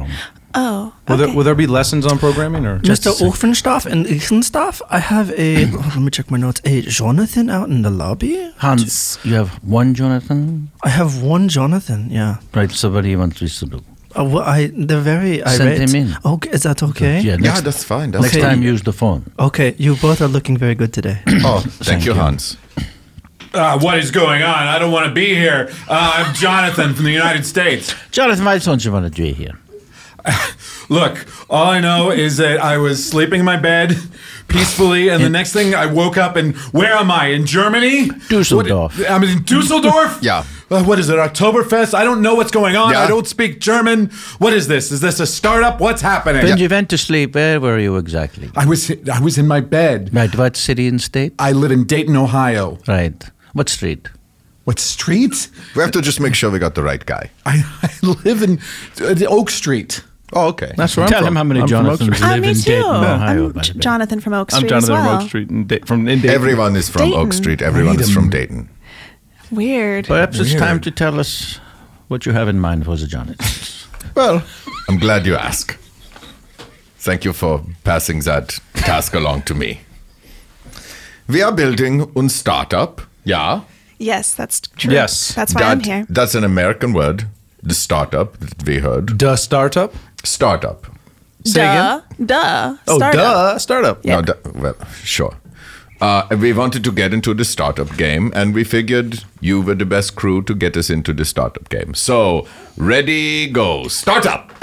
[SPEAKER 3] Oh.
[SPEAKER 7] Will,
[SPEAKER 3] okay.
[SPEAKER 7] there, will there be lessons on programming or
[SPEAKER 6] Mister Offenstaff and Ichenstaff, I have a, oh, let me check my notes, a Jonathan out in the lobby?
[SPEAKER 1] Hans, you have one Jonathan?
[SPEAKER 6] I have one Jonathan, yeah.
[SPEAKER 1] Right, so what do you want us to do?
[SPEAKER 6] Uh, well, I, they're very
[SPEAKER 1] Send
[SPEAKER 6] irate.
[SPEAKER 1] him in.
[SPEAKER 6] Okay, is that okay?
[SPEAKER 1] Yeah,
[SPEAKER 5] Yeah,
[SPEAKER 1] next,
[SPEAKER 5] that's fine. That's
[SPEAKER 1] next
[SPEAKER 6] Okay.
[SPEAKER 1] time use the phone.
[SPEAKER 6] Okay, you both are looking very good today.
[SPEAKER 5] Oh, thank, you, Hans.
[SPEAKER 8] Uh, what is going on? I don't want to be here. Uh, I'm Jonathan from the United States.
[SPEAKER 1] Jonathan, why don't you want to be here?
[SPEAKER 8] Look, all I know is that I was sleeping in my bed peacefully, and the next thing I woke up and where am I? In Germany?
[SPEAKER 1] Dusseldorf.
[SPEAKER 8] What- I'm in Dusseldorf?
[SPEAKER 5] Yeah.
[SPEAKER 8] Uh, what is it, Oktoberfest? I don't know what's going on.
[SPEAKER 5] Yeah.
[SPEAKER 8] I don't speak German. What is this? Is this a startup? What's happening?
[SPEAKER 1] When you went to sleep, where were you exactly?
[SPEAKER 8] I was I was in my bed.
[SPEAKER 1] Right, what city and state?
[SPEAKER 8] I live in Dayton, Ohio.
[SPEAKER 1] Right. What street?
[SPEAKER 8] What street?
[SPEAKER 5] We have to just make sure we got the right guy.
[SPEAKER 8] I, I live in uh, Oak Street.
[SPEAKER 5] Oh, okay.
[SPEAKER 7] That's where I'm
[SPEAKER 1] Tell
[SPEAKER 7] from.
[SPEAKER 1] him how many
[SPEAKER 7] I'm from Oak
[SPEAKER 1] Jonathans
[SPEAKER 7] Street.
[SPEAKER 3] Uh,
[SPEAKER 1] live
[SPEAKER 3] me
[SPEAKER 1] in
[SPEAKER 3] too.
[SPEAKER 1] Dayton, Ohio.
[SPEAKER 3] I'm
[SPEAKER 1] by
[SPEAKER 3] J-
[SPEAKER 1] the way.
[SPEAKER 3] Jonathan from Oak Street
[SPEAKER 7] I'm Jonathan
[SPEAKER 3] as well.
[SPEAKER 7] from Oak Street in da- from in Dayton.
[SPEAKER 5] Everyone is from Oak
[SPEAKER 3] Dayton.
[SPEAKER 5] Street. Everyone is from Dayton.
[SPEAKER 3] Weird.
[SPEAKER 1] Perhaps it's
[SPEAKER 5] Weird.
[SPEAKER 1] time to tell us what you have in mind for the Jonathans.
[SPEAKER 5] Well, I'm glad you asked. Thank you for passing that task along to me. We are building a startup. Yeah.
[SPEAKER 3] Yes, that's true.
[SPEAKER 7] Yes.
[SPEAKER 3] That's why I'm
[SPEAKER 5] That-
[SPEAKER 3] here.
[SPEAKER 5] That's an American word. The startup that we heard.
[SPEAKER 7] Duh startup.
[SPEAKER 5] Startup.
[SPEAKER 7] Say
[SPEAKER 3] duh.
[SPEAKER 7] again?
[SPEAKER 3] Duh.
[SPEAKER 7] Oh,
[SPEAKER 3] Startup.
[SPEAKER 7] duh startup.
[SPEAKER 3] Yeah.
[SPEAKER 5] No, that, well, sure. Uh, and we wanted to get into the startup game, and we figured you were the best crew to get us into the startup game. So, ready, go. Startup!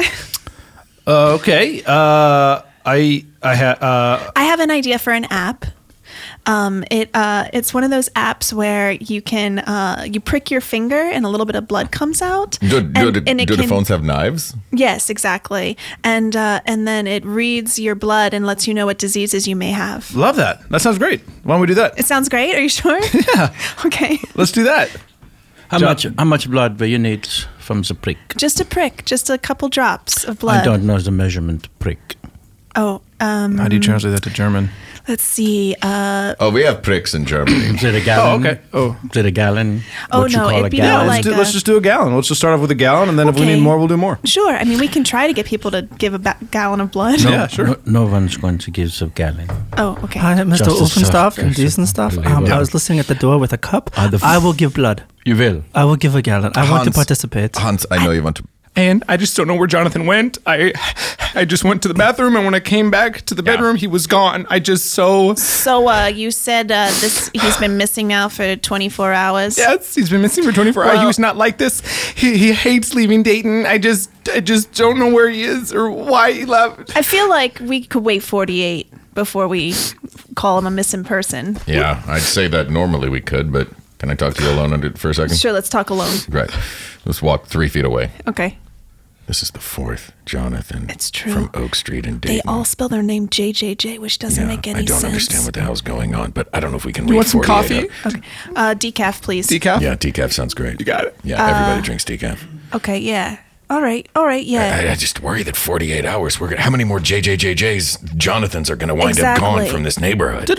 [SPEAKER 7] Uh, okay. Uh, I I ha- uh,
[SPEAKER 3] I have an idea for an app. Um, it uh, it's one of those apps where you can uh, you prick your finger and a little bit of blood comes out.
[SPEAKER 5] Do, do,
[SPEAKER 3] and,
[SPEAKER 5] the,
[SPEAKER 3] and it
[SPEAKER 5] do the
[SPEAKER 3] can-
[SPEAKER 5] phones have knives?
[SPEAKER 3] Yes, exactly. And uh, and then it reads your blood and lets you know what diseases you may have.
[SPEAKER 7] love that. That sounds great. Why don't we do that?
[SPEAKER 3] It sounds great. Are you sure? Yeah. Okay.
[SPEAKER 7] Let's do that.
[SPEAKER 1] How
[SPEAKER 7] John-
[SPEAKER 1] much How much blood will you need from the prick?
[SPEAKER 3] Just a prick, just a couple drops of blood.
[SPEAKER 1] I don't know the measurement prick.
[SPEAKER 3] Oh, um,
[SPEAKER 7] How do you translate that to German?
[SPEAKER 3] let's see. Uh,
[SPEAKER 5] Oh, we have pricks in Germany.
[SPEAKER 1] Is it a gallon?
[SPEAKER 7] okay. Oh.
[SPEAKER 1] Is it a gallon?
[SPEAKER 3] Oh,
[SPEAKER 1] What you
[SPEAKER 3] no,
[SPEAKER 1] call
[SPEAKER 3] it'd
[SPEAKER 1] a
[SPEAKER 3] be
[SPEAKER 1] gallon?
[SPEAKER 3] more
[SPEAKER 7] Let's,
[SPEAKER 3] like
[SPEAKER 7] do,
[SPEAKER 3] a-
[SPEAKER 7] let's just do a gallon. Let's just start off with a gallon, and then if we
[SPEAKER 3] Okay.
[SPEAKER 7] need more, we'll do more.
[SPEAKER 3] sure. I mean, we can try to get people to give a ba- gallon of blood.
[SPEAKER 7] Yeah, sure.
[SPEAKER 1] No, no one's going to give a gallon.
[SPEAKER 3] Oh, okay.
[SPEAKER 6] Hi, Mister
[SPEAKER 1] Just a
[SPEAKER 6] Offenstaff
[SPEAKER 1] soft
[SPEAKER 6] and
[SPEAKER 1] person.
[SPEAKER 6] decent stuff.
[SPEAKER 1] Believe
[SPEAKER 6] Um,
[SPEAKER 1] it.
[SPEAKER 6] I was listening at the door with a cup.
[SPEAKER 1] Ah, the f-
[SPEAKER 6] I will give blood.
[SPEAKER 1] You will.
[SPEAKER 6] I will give a gallon. I want to
[SPEAKER 5] Hans-
[SPEAKER 6] participate.
[SPEAKER 5] Hans, I know you want to.
[SPEAKER 7] And I just don't know where Jonathan went. I I just went to the bathroom, and when I came back to the bedroom, he was gone. I just so
[SPEAKER 3] So uh, you said uh, this he's been missing now for twenty-four hours.
[SPEAKER 7] yes, he's been missing for twenty-four hours. He
[SPEAKER 3] Well-
[SPEAKER 7] was not like this. He he hates leaving Dayton. I just I just don't know where he is or why he left.
[SPEAKER 3] I feel like we could wait forty-eight before we call him a missing person.
[SPEAKER 5] Yeah, I'd say that normally we could, but can I talk to you alone under- for a second?
[SPEAKER 3] Sure, let's talk alone.
[SPEAKER 5] Right. Let's walk three feet away.
[SPEAKER 3] Okay.
[SPEAKER 5] This is the fourth Jonathan.
[SPEAKER 3] It's true.
[SPEAKER 5] From Oak Street in
[SPEAKER 3] They
[SPEAKER 5] Dayton.
[SPEAKER 3] all spell their name J J J, which doesn't
[SPEAKER 5] yeah,
[SPEAKER 3] make any
[SPEAKER 5] I don't
[SPEAKER 3] sense.
[SPEAKER 5] understand what the hell's going on, but I don't know if we can
[SPEAKER 7] You
[SPEAKER 5] wait
[SPEAKER 7] want some
[SPEAKER 5] forty-eight
[SPEAKER 7] coffee?
[SPEAKER 3] Okay. Uh, decaf, please.
[SPEAKER 7] Decaf.
[SPEAKER 5] Yeah, decaf sounds great.
[SPEAKER 7] You got it.
[SPEAKER 5] Yeah, everybody drinks decaf.
[SPEAKER 3] Okay, yeah. All right, all right, yeah.
[SPEAKER 5] I, I just worry that forty-eight hours, we're gonna, how many more J J J Js, Jonathans are going to wind up gone
[SPEAKER 3] Exactly.
[SPEAKER 5] from this neighborhood?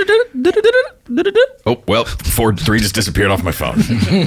[SPEAKER 5] Oh, well, four, three just disappeared off my phone.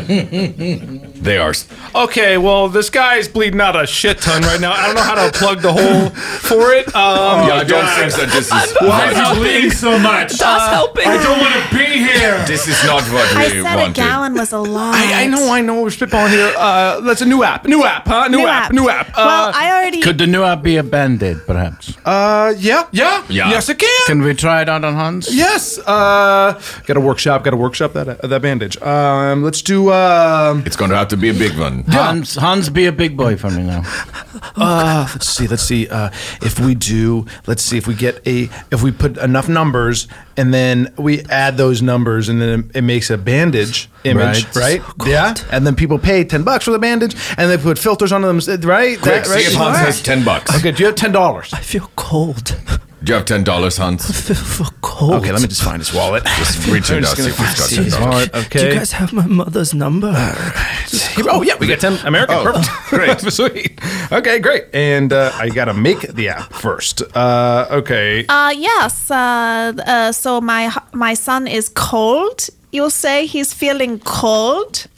[SPEAKER 5] They are. s-
[SPEAKER 7] Okay, well, this guy's bleeding out a shit ton right now. I don't know how to plug the hole for it. Um,
[SPEAKER 5] yeah, I don't think that this is.
[SPEAKER 8] Why is he bleeding so much?
[SPEAKER 6] helping.
[SPEAKER 8] I don't want to be here.
[SPEAKER 5] This is not what
[SPEAKER 3] I
[SPEAKER 5] we
[SPEAKER 3] said
[SPEAKER 5] wanted.
[SPEAKER 3] a gallon was a lot.
[SPEAKER 7] I, I know, I know. We're spitballing here. Uh, that's a new app. New app, huh? New,
[SPEAKER 3] New
[SPEAKER 7] app,
[SPEAKER 3] app.
[SPEAKER 7] New app. Uh,
[SPEAKER 3] Well, I already.
[SPEAKER 1] Could the new app be a band-aid, perhaps?
[SPEAKER 7] uh, yeah, yeah,
[SPEAKER 5] Yeah.
[SPEAKER 7] Yes, it can.
[SPEAKER 1] Can we try it out on Hans?
[SPEAKER 7] Yes. Uh, got to workshop. Got to workshop that uh, that bandage. Um, let's do. Um,
[SPEAKER 5] It's going to have to be a big one.
[SPEAKER 1] Hans, Hans, be a big boy for me now.
[SPEAKER 7] uh, let's see. Let's see. Uh, if we do, let's see if we get a. If we put enough numbers, and then we add those numbers, and then it, it makes a bandage image,
[SPEAKER 1] Right.
[SPEAKER 7] right? Yeah. And then people pay ten bucks for the bandage, and they put filters on them, right?
[SPEAKER 5] Quick,
[SPEAKER 7] That- right?
[SPEAKER 5] see if Hans has ten bucks.
[SPEAKER 7] Okay. Do you have ten dollars?
[SPEAKER 6] I feel cold.
[SPEAKER 5] Do you have ten dollars, Hans?
[SPEAKER 6] I feel cold.
[SPEAKER 7] Okay. Let me just find his wallet.
[SPEAKER 5] Just reach it out, see if he's got ten
[SPEAKER 7] His
[SPEAKER 5] dollars.
[SPEAKER 7] wallet.
[SPEAKER 6] Do
[SPEAKER 7] Okay.
[SPEAKER 6] you guys have my mother's number?
[SPEAKER 7] Oh yeah, we got ten American.
[SPEAKER 5] Oh,
[SPEAKER 7] Perfect.
[SPEAKER 5] great.
[SPEAKER 7] Sweet. Okay, great. And uh, I gotta make the app first. Uh, okay.
[SPEAKER 3] Uh, yes. Uh, uh, so my my son is cold. You'll say he's feeling cold.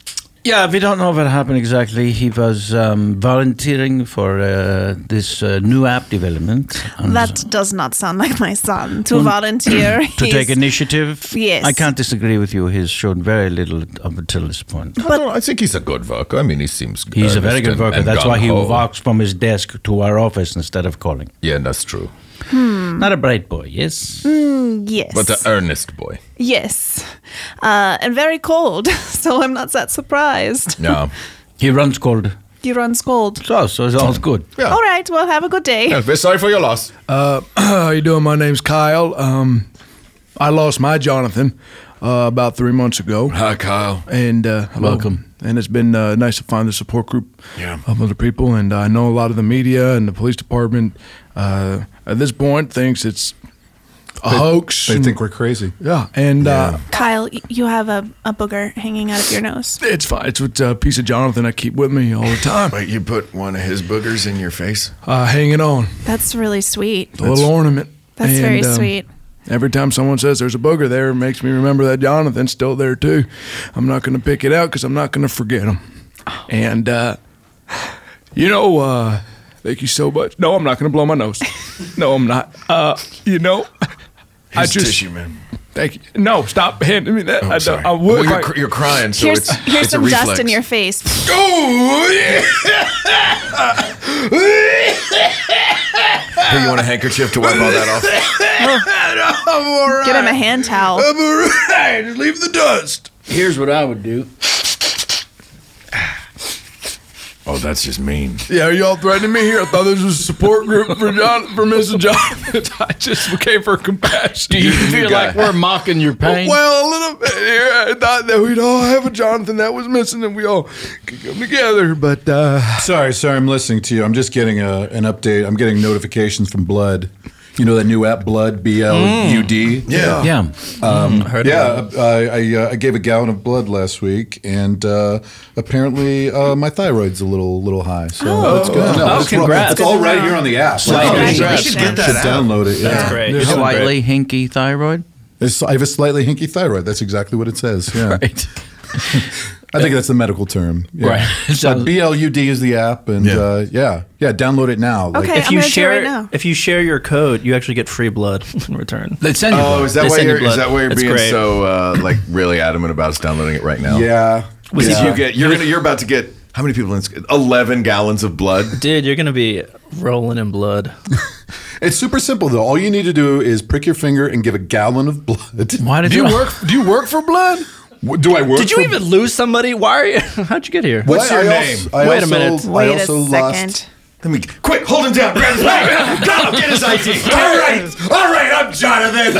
[SPEAKER 1] Yeah, we don't know what happened exactly. He was um, volunteering for uh, this uh, new app development. And
[SPEAKER 3] That does not sound like my son. To volunteer.
[SPEAKER 1] to take
[SPEAKER 3] he's-
[SPEAKER 1] initiative.
[SPEAKER 3] Yes.
[SPEAKER 1] I can't disagree with you. He's shown very little up until this point.
[SPEAKER 5] I, don't know, I think he's a good worker. I mean, he seems.
[SPEAKER 1] He's a very
[SPEAKER 5] earnest
[SPEAKER 1] good
[SPEAKER 5] and-
[SPEAKER 1] worker.
[SPEAKER 5] and
[SPEAKER 1] That's why he
[SPEAKER 5] gung-ho.
[SPEAKER 1] walks from his desk to our office instead of calling.
[SPEAKER 5] Yeah, that's true.
[SPEAKER 1] Not a bright boy, yes?
[SPEAKER 3] Yes.
[SPEAKER 5] But an earnest boy.
[SPEAKER 3] Yes. Uh, and very cold, so I'm not that surprised.
[SPEAKER 5] Yeah.
[SPEAKER 1] He runs cold.
[SPEAKER 3] You run cold.
[SPEAKER 1] So, so it's all good.
[SPEAKER 5] Yeah.
[SPEAKER 3] All right, well, have a good day.
[SPEAKER 5] Yeah, very sorry for your loss.
[SPEAKER 7] How you doing? My name's Kyle. Um, I lost my Jonathan uh, about three months ago.
[SPEAKER 5] Hi, Kyle.
[SPEAKER 7] And uh, hello.
[SPEAKER 1] Welcome.
[SPEAKER 7] And it's been uh, nice to find the support group
[SPEAKER 5] Yeah.
[SPEAKER 7] of other people. And I know a lot of the media and the police department uh, at this point thinks it's a hoax.
[SPEAKER 2] They
[SPEAKER 7] and-
[SPEAKER 2] think we're crazy.
[SPEAKER 7] yeah, and uh,
[SPEAKER 3] Kyle, y- you have a, a booger hanging out of your nose.
[SPEAKER 7] it's fine. It's with a piece of Jonathan I keep with me all the time,
[SPEAKER 5] Wait, you put one of his boogers in your face?
[SPEAKER 7] uh, hanging on
[SPEAKER 3] That's really sweet.
[SPEAKER 7] a little ornament.
[SPEAKER 3] That's
[SPEAKER 7] And,
[SPEAKER 3] very
[SPEAKER 7] um,
[SPEAKER 3] sweet.
[SPEAKER 7] Every time someone says there's a booger there, it makes me remember that Jonathan's still there too. I'm not going to pick it out because I'm not going to forget him. And, uh, you know, uh, thank you so much. No, I'm not going to blow my nose. No, I'm not. Uh, you know, I
[SPEAKER 5] Here's
[SPEAKER 7] just.
[SPEAKER 5] tissue, man.
[SPEAKER 7] Thank you. No, stop handing me that.
[SPEAKER 5] Oh,
[SPEAKER 7] I,
[SPEAKER 5] sorry.
[SPEAKER 7] don't, I would.
[SPEAKER 5] Well, you're,
[SPEAKER 7] if I-
[SPEAKER 5] cr- you're crying, so
[SPEAKER 3] Here's,
[SPEAKER 5] it's
[SPEAKER 3] here's
[SPEAKER 5] it's
[SPEAKER 3] some
[SPEAKER 5] a
[SPEAKER 3] dust
[SPEAKER 5] reflex.
[SPEAKER 3] in your face.
[SPEAKER 5] Oh, Here, you want a handkerchief to wipe all that off?
[SPEAKER 3] Get him a hand towel.
[SPEAKER 7] I'm all right. Just leave the dust.
[SPEAKER 1] Here's what I would do.
[SPEAKER 5] Oh, that's just mean.
[SPEAKER 7] Yeah, are y'all threatening me here? I thought this was a support group for John, for Missus Jonathan. I just came for compassion.
[SPEAKER 1] Do you
[SPEAKER 5] the new
[SPEAKER 1] feel
[SPEAKER 5] guy.
[SPEAKER 1] like we're mocking your pain?
[SPEAKER 7] Well, a little bit here. I thought that we'd all have a Jonathan that was missing and we all could come together. But uh,
[SPEAKER 2] Sorry, sorry, I'm listening to you. I'm just getting a, an update. I'm getting notifications from Blood. You know that new app, Blood, B L U D?
[SPEAKER 5] Yeah.
[SPEAKER 1] yeah.
[SPEAKER 2] Um,
[SPEAKER 6] Heard
[SPEAKER 2] yeah, I, I, uh, I gave a gallon of blood last week, and uh, apparently uh, my thyroid's a little little high. So that's good. No,
[SPEAKER 6] Oh,
[SPEAKER 2] it's,
[SPEAKER 6] congrats.
[SPEAKER 2] it's all right here on the app.
[SPEAKER 3] Congratulations.
[SPEAKER 2] You should get that should download it. Yeah.
[SPEAKER 6] That's great. You're doing
[SPEAKER 1] Slightly hinky thyroid.
[SPEAKER 2] It's, I have a slightly hinky thyroid. That's exactly what it says. Yeah.
[SPEAKER 1] Right.
[SPEAKER 2] I think that's the medical term. Yeah.
[SPEAKER 1] Right.
[SPEAKER 2] So B L U D is the app, and
[SPEAKER 5] Yeah.
[SPEAKER 2] uh, yeah, yeah, download it now. Like,
[SPEAKER 3] Okay.
[SPEAKER 6] If
[SPEAKER 3] I'm
[SPEAKER 6] you
[SPEAKER 3] gonna do it
[SPEAKER 6] share
[SPEAKER 3] right now.
[SPEAKER 6] if you share your code, you actually get free blood in return.
[SPEAKER 1] Let's send you
[SPEAKER 5] Oh,
[SPEAKER 1] one.
[SPEAKER 5] is that
[SPEAKER 6] They
[SPEAKER 5] why
[SPEAKER 6] send you
[SPEAKER 5] you're is
[SPEAKER 6] blood.
[SPEAKER 5] that why you're
[SPEAKER 6] It's
[SPEAKER 5] being
[SPEAKER 6] great.
[SPEAKER 5] so uh, like really adamant about us downloading it right now?
[SPEAKER 2] Yeah.
[SPEAKER 5] Because
[SPEAKER 2] yeah.
[SPEAKER 5] you get you're gonna you're about to get how many people in this? Eleven gallons of blood.
[SPEAKER 6] Dude, you're gonna be rolling in blood.
[SPEAKER 2] It's super simple though. All you need to do is prick your finger and give a gallon of blood.
[SPEAKER 1] Why did
[SPEAKER 7] do
[SPEAKER 1] you,
[SPEAKER 7] you work? Do you work for Blood?
[SPEAKER 2] What- Do I work?
[SPEAKER 6] Did you
[SPEAKER 2] for-
[SPEAKER 6] even lose somebody? Why are you? How'd you get here?
[SPEAKER 2] What?
[SPEAKER 5] What's your
[SPEAKER 2] I
[SPEAKER 5] name?
[SPEAKER 2] Also, I
[SPEAKER 6] Wait a
[SPEAKER 2] also,
[SPEAKER 6] minute.
[SPEAKER 2] I
[SPEAKER 3] Wait a
[SPEAKER 2] also
[SPEAKER 3] second.
[SPEAKER 2] lost.
[SPEAKER 5] Let me quick hold him down. Grab his leg. Go get his I D. All right, all right. I'm Jonathan.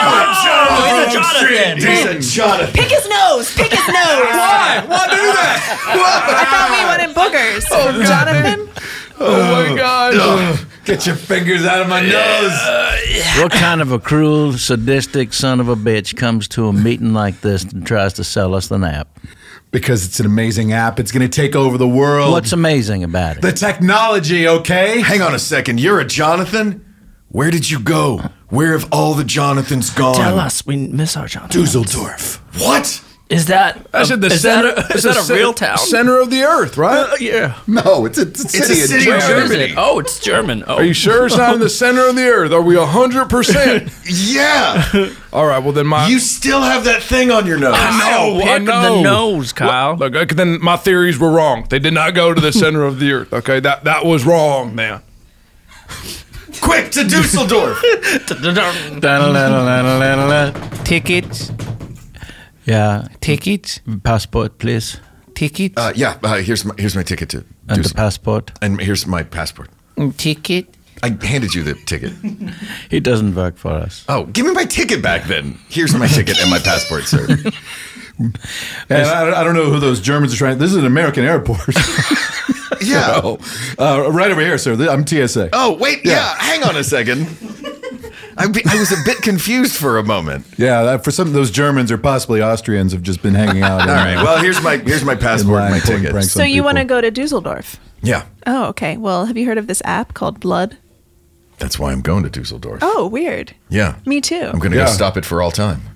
[SPEAKER 5] I knew it. Jonathan. He's a Jonathan.
[SPEAKER 3] Pick his nose. Pick his nose.
[SPEAKER 7] Why? Why do that?
[SPEAKER 3] I thought we wanted boogers from Jonathan.
[SPEAKER 7] Oh my God!
[SPEAKER 5] Get your fingers out of my nose.
[SPEAKER 1] what kind of a cruel, sadistic son of a bitch comes to a meeting like this and tries to sell us an app?
[SPEAKER 2] Because it's an amazing app. It's going to take over the world.
[SPEAKER 1] What's amazing about it?
[SPEAKER 2] the technology? Okay.
[SPEAKER 5] Hang on a second. You're a Jonathan? Where did you go? Where have all the Jonathans gone?
[SPEAKER 6] Tell us, we miss our Jonathan.
[SPEAKER 2] Dusseldorf.
[SPEAKER 5] What?
[SPEAKER 6] Is that?
[SPEAKER 7] I said the
[SPEAKER 6] is
[SPEAKER 7] center.
[SPEAKER 6] that a,
[SPEAKER 7] it's
[SPEAKER 6] is that
[SPEAKER 7] the
[SPEAKER 6] a
[SPEAKER 7] cen-
[SPEAKER 6] real town?
[SPEAKER 7] Center of the earth, right?
[SPEAKER 6] Yeah.
[SPEAKER 2] No, it's a, it's a city,
[SPEAKER 5] It's a city in
[SPEAKER 2] in
[SPEAKER 6] Where is
[SPEAKER 5] Germany.
[SPEAKER 6] it? Oh, it's German. Oh.
[SPEAKER 7] Are you sure it's not in the center of the earth? Are we a hundred percent?
[SPEAKER 5] Yeah.
[SPEAKER 7] All right. Well, then my
[SPEAKER 5] You still have that thing on your nose.
[SPEAKER 7] know, I
[SPEAKER 6] Pick
[SPEAKER 7] know.
[SPEAKER 6] the nose, Kyle.
[SPEAKER 7] Look, okay, then my theories were wrong. They did not go to the center of the earth. Okay, that that was wrong, man.
[SPEAKER 5] Quick to Dusseldorf.
[SPEAKER 1] Tickets. Yeah. Tickets. Passport, please. Tickets.
[SPEAKER 5] Uh, yeah. Uh, here's my here's my ticket to
[SPEAKER 1] and the
[SPEAKER 5] Dusseldorf.
[SPEAKER 1] passport.
[SPEAKER 5] And here's my passport.
[SPEAKER 1] Ticket.
[SPEAKER 5] I handed you the ticket.
[SPEAKER 1] He doesn't work for us.
[SPEAKER 5] Oh, give me my ticket back then. Here's my ticket and my passport, sir.
[SPEAKER 2] And I, I don't know who those Germans are trying. This is an American airport.
[SPEAKER 5] Yeah.
[SPEAKER 2] So, uh, right over here, sir. I'm T S A.
[SPEAKER 5] Oh, wait. Yeah. Hang on a second. I, be- I was a bit confused for a moment.
[SPEAKER 2] Yeah, that, for some of those Germans or possibly Austrians have just been hanging out.
[SPEAKER 5] All right. Well, here's my here's my passport and my ticket.
[SPEAKER 3] So you want to go to Dusseldorf?
[SPEAKER 5] Yeah.
[SPEAKER 3] Oh, okay. Well, have you heard of this app called Blood?
[SPEAKER 5] That's why I'm going to Dusseldorf.
[SPEAKER 3] Oh, weird.
[SPEAKER 5] Yeah.
[SPEAKER 3] Me too.
[SPEAKER 5] I'm going to
[SPEAKER 2] Yeah.
[SPEAKER 5] go stop it for all time.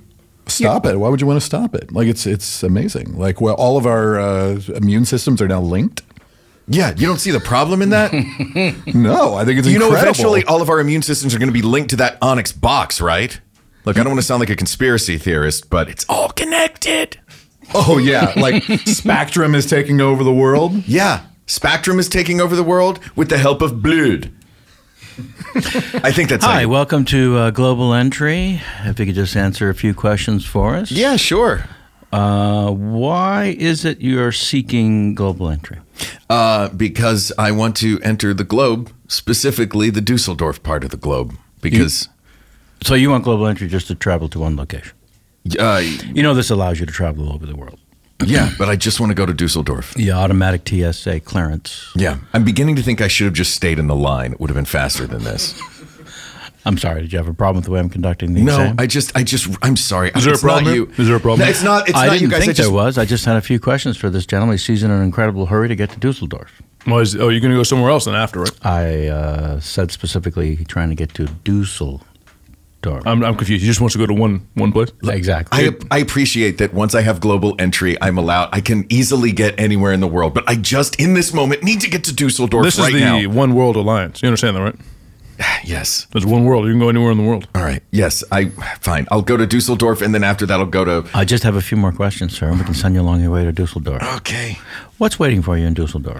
[SPEAKER 4] Stop it. Why would you want to stop it? Like, it's it's amazing. Like, well, all of our uh, immune systems are now linked.
[SPEAKER 5] Yeah, you don't see the problem in that?
[SPEAKER 4] No, I think it's
[SPEAKER 5] You know,
[SPEAKER 4] incredible.
[SPEAKER 5] eventually all of our immune systems are going to be linked to that Onyx box, right? Look, I don't want to sound like a conspiracy theorist, but it's all connected.
[SPEAKER 4] Oh, yeah. Like, Spectrum is taking over the world.
[SPEAKER 5] Yeah, Spectrum is taking over the world with the help of blood. I think that's
[SPEAKER 1] Hi,
[SPEAKER 5] like,
[SPEAKER 1] welcome to uh, Global Entry. If you could just answer a few questions for us.
[SPEAKER 5] yeah, sure.
[SPEAKER 1] Uh, why is it you're seeking Global Entry?
[SPEAKER 5] Uh, because I want to enter the globe, specifically the Dusseldorf part of the globe. Because,
[SPEAKER 1] So you want Global Entry just to travel to one location?
[SPEAKER 5] uh,
[SPEAKER 1] You know this allows you to travel all over the world.
[SPEAKER 5] yeah, but I just want to go to Dusseldorf.
[SPEAKER 1] The automatic T S A clearance.
[SPEAKER 5] Yeah, I'm beginning to think I should have just stayed in the line. It would have been faster than this.
[SPEAKER 1] I'm sorry, did you have a problem with the way I'm conducting the
[SPEAKER 5] No,
[SPEAKER 1] exam?
[SPEAKER 5] I just, I just, I'm sorry.
[SPEAKER 7] Is there a
[SPEAKER 5] It's not
[SPEAKER 7] problem
[SPEAKER 5] you.
[SPEAKER 7] here? Is there a problem?
[SPEAKER 5] No, it's not. It's
[SPEAKER 1] I
[SPEAKER 5] not
[SPEAKER 1] didn't
[SPEAKER 5] you guys.
[SPEAKER 1] think
[SPEAKER 5] I just,
[SPEAKER 1] there was. I just had a few questions for this gentleman. He's in an incredible hurry to get to Dusseldorf.
[SPEAKER 7] Why is, oh, you're going to go somewhere else then after, right?
[SPEAKER 1] I uh, said specifically trying to get to Dusseldorf.
[SPEAKER 7] I'm, I'm confused. He just wants to go to one one place.
[SPEAKER 1] Exactly.
[SPEAKER 5] I, I appreciate that once I have global entry, I'm allowed. I can easily get anywhere in the world, but I just in this moment need to get to Dusseldorf
[SPEAKER 7] This
[SPEAKER 5] right
[SPEAKER 7] is the
[SPEAKER 5] now.
[SPEAKER 7] One World Alliance. You understand that, right?
[SPEAKER 5] Yes.
[SPEAKER 7] There's one world. You can go anywhere in the world.
[SPEAKER 5] All right. Yes. I fine. I'll go to Dusseldorf, and then after that, I'll go to.
[SPEAKER 1] I just have a few more questions, sir. We can send you along your way to Dusseldorf.
[SPEAKER 5] Okay.
[SPEAKER 1] What's waiting for you in Dusseldorf?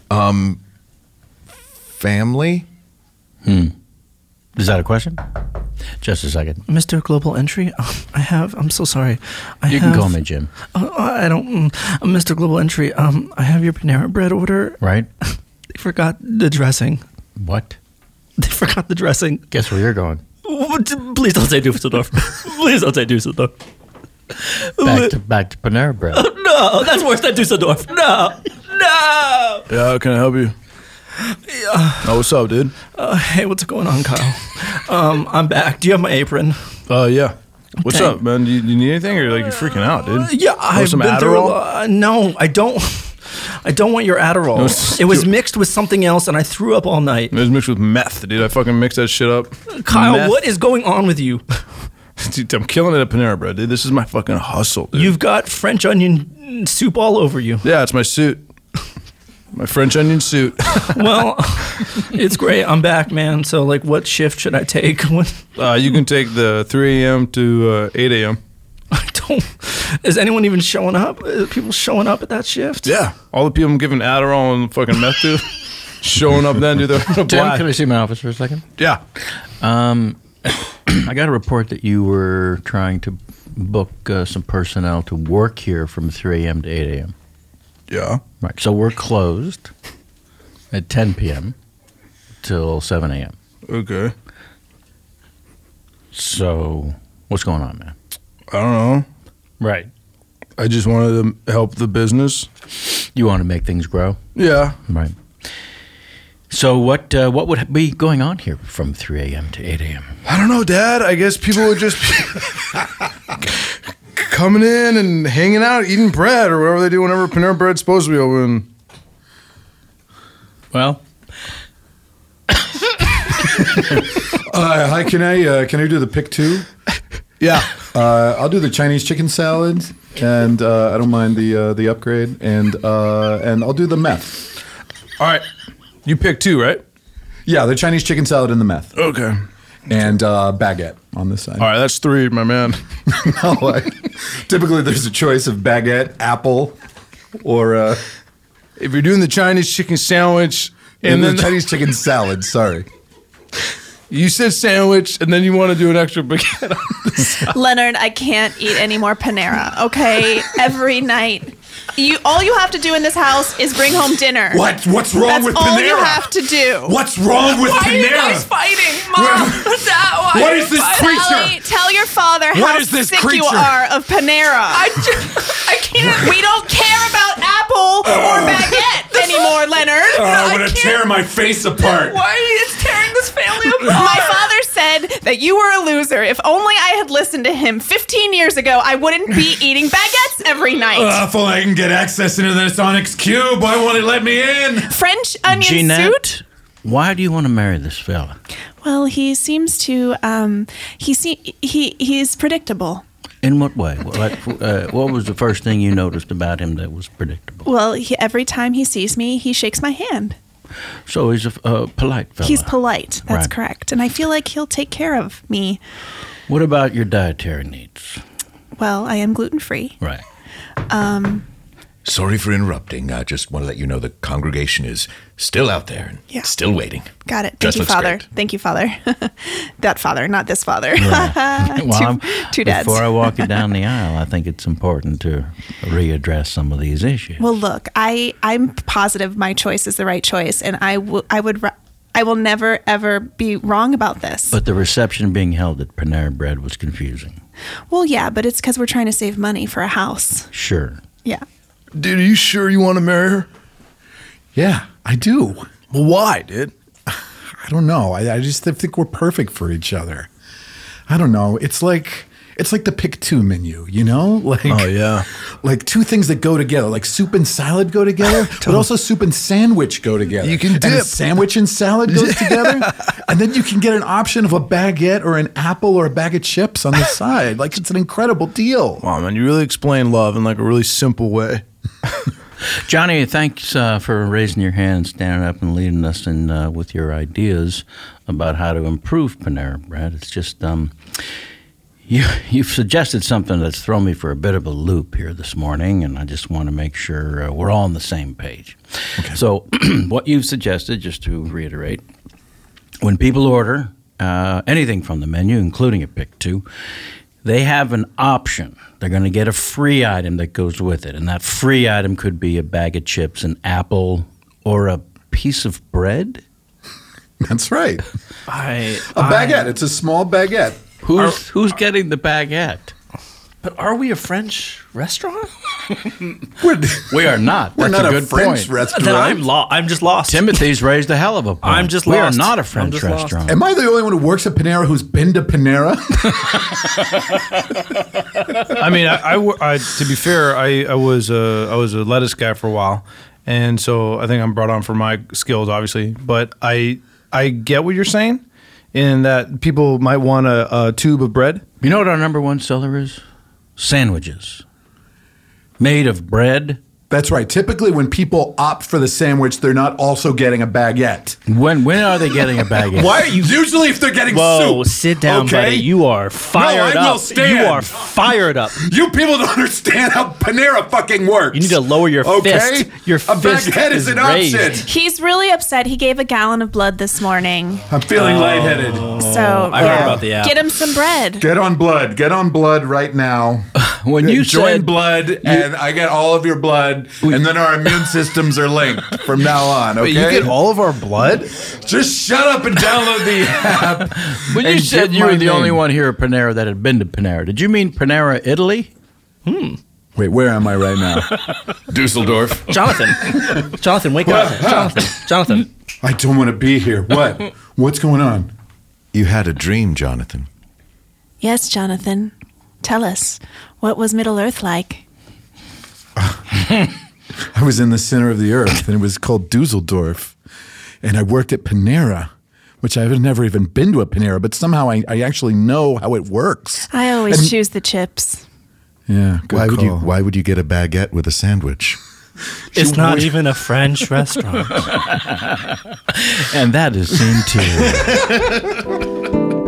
[SPEAKER 5] Family.
[SPEAKER 1] Is that a question? Just a second.
[SPEAKER 6] Mister Global Entry, um, I have. I'm so sorry. I
[SPEAKER 1] You
[SPEAKER 6] have,
[SPEAKER 1] can call me Jim,
[SPEAKER 6] Uh, I don't. mm, uh, Mister Global Entry, um, I have your Panera Bread order.
[SPEAKER 1] right?
[SPEAKER 6] They forgot the dressing.
[SPEAKER 1] What?
[SPEAKER 6] They forgot the dressing.
[SPEAKER 1] Guess where you're going?
[SPEAKER 6] What? Please don't say Dusseldorf. Please don't say Dusseldorf.
[SPEAKER 1] Back to back to Panera Bread.
[SPEAKER 6] No, that's worse than Dusseldorf. No, no.
[SPEAKER 7] Yeah, how can I help you? Oh, what's up, dude?
[SPEAKER 6] Uh, hey, what's going on, Kyle? Um, I'm back. Do you have my apron?
[SPEAKER 7] Uh, yeah. What's
[SPEAKER 6] Dang.
[SPEAKER 7] up, man? Do you, do you need anything, or like you're freaking out, dude?
[SPEAKER 6] Yeah, I've
[SPEAKER 7] some
[SPEAKER 6] been through.
[SPEAKER 7] Adderall?
[SPEAKER 6] Uh, no, I don't. I don't want your Adderall.
[SPEAKER 7] No, it's-
[SPEAKER 6] it was mixed with something else, and I threw up all night.
[SPEAKER 7] It was mixed with meth, dude. I fucking mixed that shit up.
[SPEAKER 6] Kyle,
[SPEAKER 7] Meth.
[SPEAKER 6] what is going on with you?
[SPEAKER 7] Dude, I'm killing it at Panera Bread, dude. This is my fucking hustle, dude.
[SPEAKER 6] You've got French onion soup all over you.
[SPEAKER 7] Yeah, it's my suit. My French onion suit.
[SPEAKER 6] Well, it's great. I'm back, man. So, like, what shift should I take? What?
[SPEAKER 7] Uh, you can take the three a.m. to uh, eight a.m.
[SPEAKER 6] I don't. Is anyone even showing up? Are people showing up at that shift?
[SPEAKER 7] Yeah. All the people I'm giving Adderall and fucking meth to, showing up then, dude. They're
[SPEAKER 1] Tim,
[SPEAKER 7] black.
[SPEAKER 1] can I see my office for a second?
[SPEAKER 7] Yeah.
[SPEAKER 1] Um, I got a report that you were trying to book uh, some personnel to work here from three a.m. to eight a.m.
[SPEAKER 7] Yeah.
[SPEAKER 1] Right. So we're closed at ten p.m. till seven a.m.
[SPEAKER 7] Okay.
[SPEAKER 1] So what's going on, man?
[SPEAKER 7] I don't know.
[SPEAKER 1] Right.
[SPEAKER 7] I just wanted to help the business.
[SPEAKER 1] You want to make things grow?
[SPEAKER 7] Yeah.
[SPEAKER 1] Right. So what uh, what would be going on here from three a.m. to eight a.m.?
[SPEAKER 7] I don't know, Dad. I guess people would just be coming in and hanging out, eating bread or whatever they do whenever Panera Bread's supposed to be open.
[SPEAKER 1] Well,
[SPEAKER 4] Uh, hi, can I uh, can I do the pick two?
[SPEAKER 7] Yeah.
[SPEAKER 4] Uh, I'll do the Chinese chicken salad, and uh, I don't mind the uh, the upgrade, and uh, and I'll do the meth.
[SPEAKER 7] All right. You pick two, right?
[SPEAKER 4] Yeah, the Chinese chicken salad and the meth,
[SPEAKER 7] Okay.
[SPEAKER 4] and uh, baguette on this side.
[SPEAKER 7] All right, that's three, my man.
[SPEAKER 4] No, I, typically there's a choice of baguette, apple, or uh,
[SPEAKER 7] If you're doing the Chinese chicken sandwich and
[SPEAKER 4] and
[SPEAKER 7] then
[SPEAKER 4] the Chinese chicken salad. Sorry.
[SPEAKER 7] you said sandwich and then you want to do an extra baguette on the side.
[SPEAKER 3] Leonard, I can't eat any more Panera, okay? Every night. You all you have to do in this house is bring home dinner.
[SPEAKER 8] What? What's wrong
[SPEAKER 3] That's
[SPEAKER 8] with
[SPEAKER 3] all
[SPEAKER 8] Panera?
[SPEAKER 3] you have to do.
[SPEAKER 8] What's wrong with Panera?
[SPEAKER 3] fighting? Mom, Dad, why
[SPEAKER 8] What is this creature?
[SPEAKER 3] Sally, tell your father
[SPEAKER 8] What
[SPEAKER 3] how
[SPEAKER 8] is this
[SPEAKER 3] sick you
[SPEAKER 8] creature?
[SPEAKER 3] are of Panera. I, I can't. We don't care about apple or baguette anymore, Leonard.
[SPEAKER 8] Oh, I'm gonna tear my face apart.
[SPEAKER 3] Why are you tearing this family apart? My father said that you were a loser. If only I had listened to him fifteen years ago, I wouldn't be eating baguettes every night.
[SPEAKER 8] Uh, if only I can get access into this Onyx Cube, why won't it let me in?
[SPEAKER 3] French onion
[SPEAKER 1] Jeanette,
[SPEAKER 3] suit?
[SPEAKER 1] why do you want to marry this fella?
[SPEAKER 3] Well, he seems to. Um, he se- he he's predictable.
[SPEAKER 1] In what way? What, uh, what was the first thing you noticed about him that was predictable?
[SPEAKER 3] Well, he, every time he sees me, he shakes my hand.
[SPEAKER 1] So he's a uh, polite fellow.
[SPEAKER 3] He's polite. That's
[SPEAKER 1] Right.
[SPEAKER 3] correct. And I feel like he'll take care of me.
[SPEAKER 1] What about your dietary needs?
[SPEAKER 3] Well, I am gluten-free.
[SPEAKER 1] Right.
[SPEAKER 5] Sorry for interrupting. I just want to let you know the congregation is still out there and
[SPEAKER 3] Yeah.
[SPEAKER 5] still waiting.
[SPEAKER 3] Got it. Thank
[SPEAKER 5] Just
[SPEAKER 3] you,
[SPEAKER 5] looks
[SPEAKER 3] Father.
[SPEAKER 5] great.
[SPEAKER 3] Thank you, Father. That father, not this father.
[SPEAKER 1] Well,
[SPEAKER 3] two,
[SPEAKER 1] I'm-
[SPEAKER 3] two dads.
[SPEAKER 1] Before I walk you down the aisle, I think it's important to readdress some of these issues.
[SPEAKER 3] Well, look, I I'm positive my choice is the right choice, and I will I would ra- I will never ever be wrong about this.
[SPEAKER 1] But the reception being held at Panera Bread was confusing.
[SPEAKER 3] well, yeah, but it's because we're trying to save money for a house.
[SPEAKER 1] Sure.
[SPEAKER 3] Yeah.
[SPEAKER 4] Dude, are you sure you want to marry her?
[SPEAKER 8] Yeah, I do.
[SPEAKER 7] Well, why, dude?
[SPEAKER 8] I don't know. I, I just think we're perfect for each other. I don't know. It's like it's like the pick two menu, you know? Like
[SPEAKER 7] Oh, yeah.
[SPEAKER 8] like two things that go together. Like soup and salad go together, but also soup and sandwich go together.
[SPEAKER 4] You can
[SPEAKER 8] And a
[SPEAKER 4] dip.
[SPEAKER 8] sandwich and salad goes together, and then you can get an option of a baguette or an apple or a bag of chips on the side. Like it's an incredible deal.
[SPEAKER 7] Wow, man, you really explain love in like a really simple way.
[SPEAKER 1] Johnny, thanks uh, for raising your hand, standing up, and leading us in uh, with your ideas about how to improve Panera Bread. It's just um, you you've suggested something that's thrown me for a bit of a loop here this morning, and I just want to make sure uh, we're all on the same page. So, what you've suggested, just to reiterate, when people order uh, anything from the menu, including a pick two, they have an option. They're going to get a free item that goes with it. And that free item could be a bag of chips, an apple, or a piece of bread.
[SPEAKER 8] That's right.
[SPEAKER 6] I,
[SPEAKER 8] A baguette. It's a small baguette.
[SPEAKER 1] Who's, who's getting the baguette?
[SPEAKER 6] But are we a French restaurant?
[SPEAKER 8] We're,
[SPEAKER 1] We are not.
[SPEAKER 8] we're
[SPEAKER 1] That's
[SPEAKER 8] not
[SPEAKER 1] a
[SPEAKER 8] a,
[SPEAKER 1] good
[SPEAKER 8] French
[SPEAKER 1] point.
[SPEAKER 8] restaurant.
[SPEAKER 6] Then I'm lo- I'm just lost.
[SPEAKER 1] Timothy's raised a hell of a point.
[SPEAKER 6] I'm just
[SPEAKER 1] We
[SPEAKER 6] lost.
[SPEAKER 1] are not a
[SPEAKER 6] I'm
[SPEAKER 1] French
[SPEAKER 6] just lost.
[SPEAKER 1] restaurant.
[SPEAKER 8] Am I the only one who works at Panera who's been to Panera?
[SPEAKER 7] I mean, I, I wo- I- to be fair, I, I was a, I was a lettuce guy for a while, and so I think I'm brought on for my skills, obviously. But I I get what you're saying, in that people might want a, a tube of bread.
[SPEAKER 1] You know what our number one seller is? Sandwiches. Made of bread.
[SPEAKER 8] That's right. Typically, when people opt for the sandwich, they're not also getting a baguette.
[SPEAKER 1] When when are they getting a baguette?
[SPEAKER 8] Why are you? Usually, if they're getting
[SPEAKER 6] Whoa,
[SPEAKER 8] soup.
[SPEAKER 6] sit down,
[SPEAKER 8] okay?
[SPEAKER 6] buddy. You are fired
[SPEAKER 8] No, I will
[SPEAKER 6] up.
[SPEAKER 8] stand.
[SPEAKER 6] You are fired up.
[SPEAKER 8] You people don't understand how Panera fucking works.
[SPEAKER 6] You need to lower your
[SPEAKER 8] okay?
[SPEAKER 6] fist. Your
[SPEAKER 8] a
[SPEAKER 6] fist
[SPEAKER 8] baguette is,
[SPEAKER 6] is
[SPEAKER 8] an
[SPEAKER 6] raised.
[SPEAKER 8] option.
[SPEAKER 3] He's really upset. He gave a gallon of blood this morning.
[SPEAKER 8] I'm feeling lightheaded.
[SPEAKER 3] So
[SPEAKER 6] I heard about the app.
[SPEAKER 3] Get him some bread.
[SPEAKER 8] Get on blood. Get on blood right now.
[SPEAKER 1] When you
[SPEAKER 8] Join
[SPEAKER 1] said
[SPEAKER 8] blood, and I get all of your blood, and then our immune systems are linked from now on. Okay.
[SPEAKER 7] But you get all of our blood.
[SPEAKER 8] Just shut up and download the app.
[SPEAKER 1] when you
[SPEAKER 8] and
[SPEAKER 1] said
[SPEAKER 8] give
[SPEAKER 1] you
[SPEAKER 8] my
[SPEAKER 1] were the only
[SPEAKER 8] name.
[SPEAKER 1] one here at Panera that had been to Panera, did you mean Panera, Italy?
[SPEAKER 8] Wait, where am I right now?
[SPEAKER 5] Dusseldorf.
[SPEAKER 6] Jonathan. Jonathan, wake up. Jonathan. Jonathan.
[SPEAKER 8] I don't want to be here. What? What's going on?
[SPEAKER 5] You had a dream, Jonathan.
[SPEAKER 3] Yes, Jonathan. Tell us, what was Middle Earth like?
[SPEAKER 8] I was in the center of the earth, and it was called Dusseldorf. And I worked at Panera, which I've never even been to a Panera, but somehow I, I actually know how it works.
[SPEAKER 3] I always
[SPEAKER 8] And-
[SPEAKER 3] choose the chips.
[SPEAKER 8] Yeah, good
[SPEAKER 5] Why would you
[SPEAKER 8] call.
[SPEAKER 5] why would you get a baguette with a sandwich?
[SPEAKER 6] It's not even a French restaurant.
[SPEAKER 1] And that is scene two.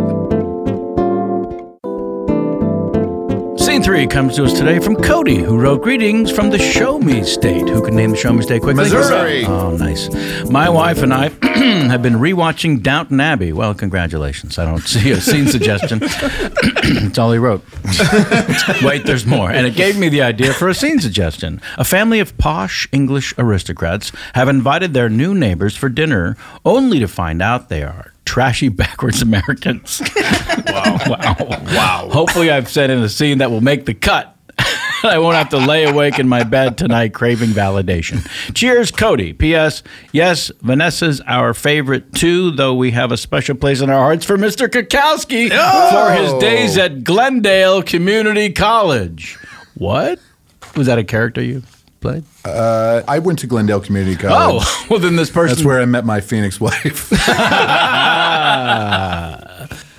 [SPEAKER 1] Scene three comes to us today from Cody, who wrote greetings from the Show Me State. Who can name the Show Me State quickly?
[SPEAKER 5] Missouri.
[SPEAKER 1] Oh, nice. My wife and I have been rewatching Downton Abbey. Well, congratulations. I don't see a scene suggestion. That's all he wrote. Wait, there's more. And it gave me the idea for a scene suggestion. A family of posh English aristocrats have invited their new neighbors for dinner, only to find out they are trashy backwards Americans. Wow. Wow. Wow. Hopefully I've set in a scene that will make the cut. I won't have to lay awake in my bed tonight craving validation. Cheers, Cody. P S. Yes, Vanessa's our favorite too, though we have a special place in our hearts for Mister Kukowski for his days at Glendale Community College. What? Was that a character you played?
[SPEAKER 8] Uh, I went to Glendale Community College.
[SPEAKER 1] Oh, well then this person...
[SPEAKER 8] That's where I met my Phoenix wife.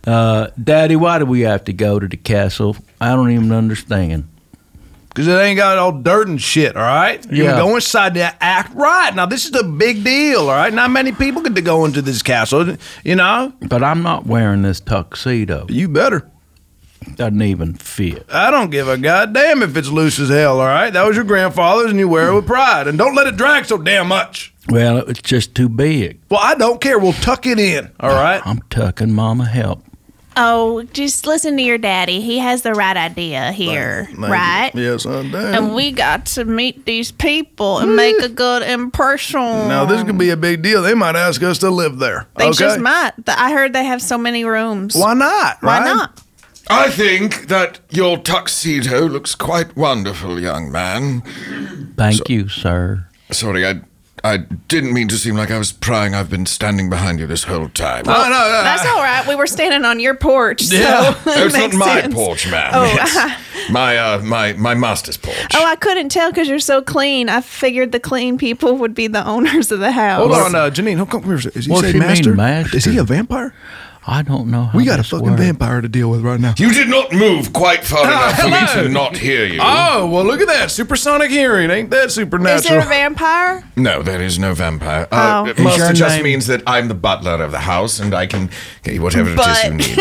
[SPEAKER 1] Uh, Daddy, why do we have to go to the castle? I don't even understand.
[SPEAKER 7] Because it ain't got all dirt and shit, all right? You
[SPEAKER 1] Yeah.
[SPEAKER 7] can go inside there, act right. Now, this is a big deal, all right? Not many people get to go into this castle, you know?
[SPEAKER 1] But I'm not wearing this tuxedo.
[SPEAKER 7] You better.
[SPEAKER 1] Doesn't even fit.
[SPEAKER 7] I don't give a goddamn if it's loose as hell, all right? That was your grandfather's, and you wear it with pride. And don't let it drag so damn much.
[SPEAKER 1] Well, it's just too big.
[SPEAKER 7] Well, I don't care. We'll tuck it in, all right?
[SPEAKER 1] I'm tucking Mama help.
[SPEAKER 3] Oh, just listen to your daddy. He has the right idea here, right?
[SPEAKER 7] Yes, I do.
[SPEAKER 3] And we got to meet these people and make a good impression.
[SPEAKER 7] Now, this could be a big deal. They might ask us to live there.
[SPEAKER 3] They
[SPEAKER 7] okay?
[SPEAKER 3] just might. Th- I heard they have so many rooms.
[SPEAKER 7] Why not,
[SPEAKER 3] Why
[SPEAKER 7] right?
[SPEAKER 3] not?
[SPEAKER 5] I think that your tuxedo looks quite wonderful, young man.
[SPEAKER 1] Thank you, sir.
[SPEAKER 5] Sorry, I I didn't mean to seem like I was prying. I've been standing behind you this whole time.
[SPEAKER 7] No, no, no.
[SPEAKER 3] That's all right. We were standing on your porch. So
[SPEAKER 7] Yeah.
[SPEAKER 3] it
[SPEAKER 5] Oh, it's not
[SPEAKER 3] makes
[SPEAKER 5] my
[SPEAKER 3] sense.
[SPEAKER 5] porch, ma'am.
[SPEAKER 3] Oh,
[SPEAKER 5] Yes. my uh, my my master's porch.
[SPEAKER 3] Oh, I couldn't tell because you're so clean. I figured the clean people would be the owners of the house.
[SPEAKER 7] Hold on, uh, Janine. Hold, come here. Is he
[SPEAKER 1] What
[SPEAKER 7] say
[SPEAKER 1] you mean,
[SPEAKER 7] master?
[SPEAKER 1] master?
[SPEAKER 7] Is he a vampire?
[SPEAKER 1] I don't know how
[SPEAKER 7] We got a
[SPEAKER 1] this
[SPEAKER 7] fucking
[SPEAKER 1] works.
[SPEAKER 7] vampire to deal with right now.
[SPEAKER 5] You did not move quite far enough for me
[SPEAKER 7] hello.
[SPEAKER 5] to not hear you.
[SPEAKER 7] Oh, well, look at that. Supersonic hearing. Ain't that
[SPEAKER 3] Is
[SPEAKER 7] supernatural?
[SPEAKER 3] there a vampire?
[SPEAKER 5] No, there is no vampire. Uh,
[SPEAKER 3] Oh.
[SPEAKER 5] it
[SPEAKER 1] Is
[SPEAKER 5] Master
[SPEAKER 1] your
[SPEAKER 5] just
[SPEAKER 1] name-
[SPEAKER 5] means that I'm the butler of the house and I can get you whatever it is
[SPEAKER 3] But-
[SPEAKER 5] you need.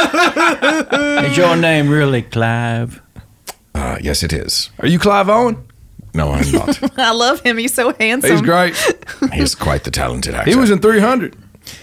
[SPEAKER 1] Is your name really Clive?
[SPEAKER 5] Uh, yes, it is.
[SPEAKER 7] Are you Clive Owen?
[SPEAKER 5] No, I'm not.
[SPEAKER 3] I love him. He's so handsome.
[SPEAKER 7] He's great.
[SPEAKER 5] He's quite the talented actor.
[SPEAKER 7] He was in three hundred.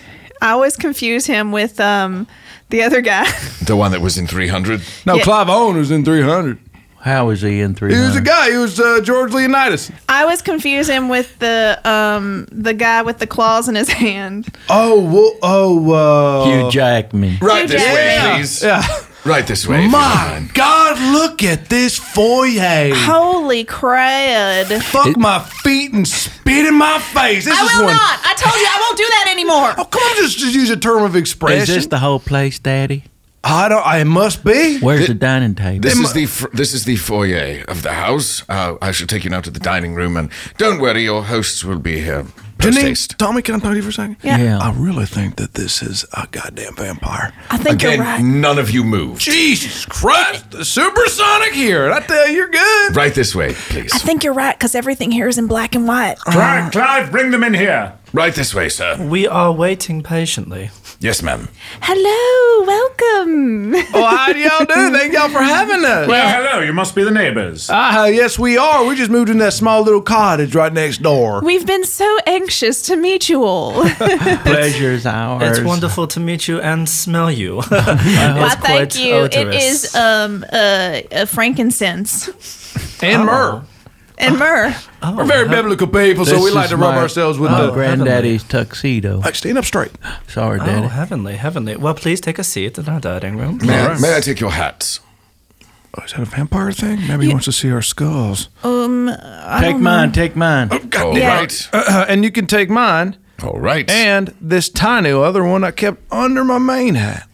[SPEAKER 3] I always confuse him with um the other guy.
[SPEAKER 5] the one that was in three hundred.
[SPEAKER 7] No,
[SPEAKER 3] Yeah.
[SPEAKER 7] Clive Owen was in three hundred.
[SPEAKER 1] How is he in three
[SPEAKER 7] He
[SPEAKER 1] hundred?
[SPEAKER 7] was a guy. He was uh, George Leonidas.
[SPEAKER 3] I always confuse him with the um the guy with the claws in his hand.
[SPEAKER 7] Oh, well, oh, uh,
[SPEAKER 1] Hugh Jackman.
[SPEAKER 5] Right this
[SPEAKER 3] Hugh
[SPEAKER 5] way,
[SPEAKER 3] Jackman.
[SPEAKER 5] please.
[SPEAKER 7] Yeah.
[SPEAKER 5] Right this way. if you don't
[SPEAKER 7] My
[SPEAKER 5] mind.
[SPEAKER 7] God, look at this foyer.
[SPEAKER 3] Holy crud!
[SPEAKER 7] Fuck my feet and spit in my face. This
[SPEAKER 3] I
[SPEAKER 7] is
[SPEAKER 3] will
[SPEAKER 7] one.
[SPEAKER 3] not. I told you I won't do that anymore.
[SPEAKER 7] Oh, come on, just, just use a term of expression.
[SPEAKER 1] Is this the whole place, Daddy?
[SPEAKER 7] I don't. I must be.
[SPEAKER 1] Where's the dining table?
[SPEAKER 5] This is the fr- this is the foyer of the house. Uh, I shall take you now to the dining room, and don't worry, your hosts will be here. Post
[SPEAKER 7] Janine,
[SPEAKER 5] haste.
[SPEAKER 7] Tommy, can I talk to you for a second?
[SPEAKER 3] Yeah.
[SPEAKER 1] Yeah.
[SPEAKER 7] I really think that this is a goddamn vampire.
[SPEAKER 3] I think
[SPEAKER 5] Again,
[SPEAKER 3] you're right.
[SPEAKER 5] none of you move.
[SPEAKER 7] Jesus Christ, the supersonic here. I tell you, you're good.
[SPEAKER 5] Right this way, please.
[SPEAKER 3] I think you're right because everything here is in black and white.
[SPEAKER 9] Clive, Clive, bring them in here.
[SPEAKER 5] Right this way, sir.
[SPEAKER 6] We are waiting patiently.
[SPEAKER 5] Yes, ma'am.
[SPEAKER 3] Hello, welcome.
[SPEAKER 7] Oh, how do y'all do? Thank y'all for having us.
[SPEAKER 9] Well, hello, you must be the neighbors.
[SPEAKER 7] Ah, yes, we are. We just moved in that small little cottage right next door.
[SPEAKER 3] We've been so anxious to meet you all.
[SPEAKER 1] Pleasure's ours.
[SPEAKER 6] It's wonderful to meet you and smell you.
[SPEAKER 3] Why,
[SPEAKER 6] It's
[SPEAKER 3] thank
[SPEAKER 6] quite
[SPEAKER 3] you. It
[SPEAKER 6] odorous.
[SPEAKER 3] is um uh, uh frankincense
[SPEAKER 7] And myrrh.
[SPEAKER 3] and myrrh.
[SPEAKER 7] We're very biblical people, so
[SPEAKER 1] This
[SPEAKER 7] we like
[SPEAKER 1] is
[SPEAKER 7] to rub
[SPEAKER 1] my-
[SPEAKER 7] ourselves with
[SPEAKER 1] my
[SPEAKER 7] the.
[SPEAKER 1] granddaddy's tuxedo.
[SPEAKER 7] Like, stand up straight.
[SPEAKER 1] Sorry,
[SPEAKER 6] Oh,
[SPEAKER 1] Daddy.
[SPEAKER 6] heavenly, heavenly. Well, please take a seat in our dining room.
[SPEAKER 5] May, I,
[SPEAKER 7] right.
[SPEAKER 5] may I take your hats?
[SPEAKER 7] Oh, is that a vampire thing? Maybe he wants to see our skulls.
[SPEAKER 1] Take mine, take mine.
[SPEAKER 5] All
[SPEAKER 3] Yeah.
[SPEAKER 5] right.
[SPEAKER 7] Uh, and you can take mine
[SPEAKER 5] All right.
[SPEAKER 7] and this tiny other one I kept under my main hat.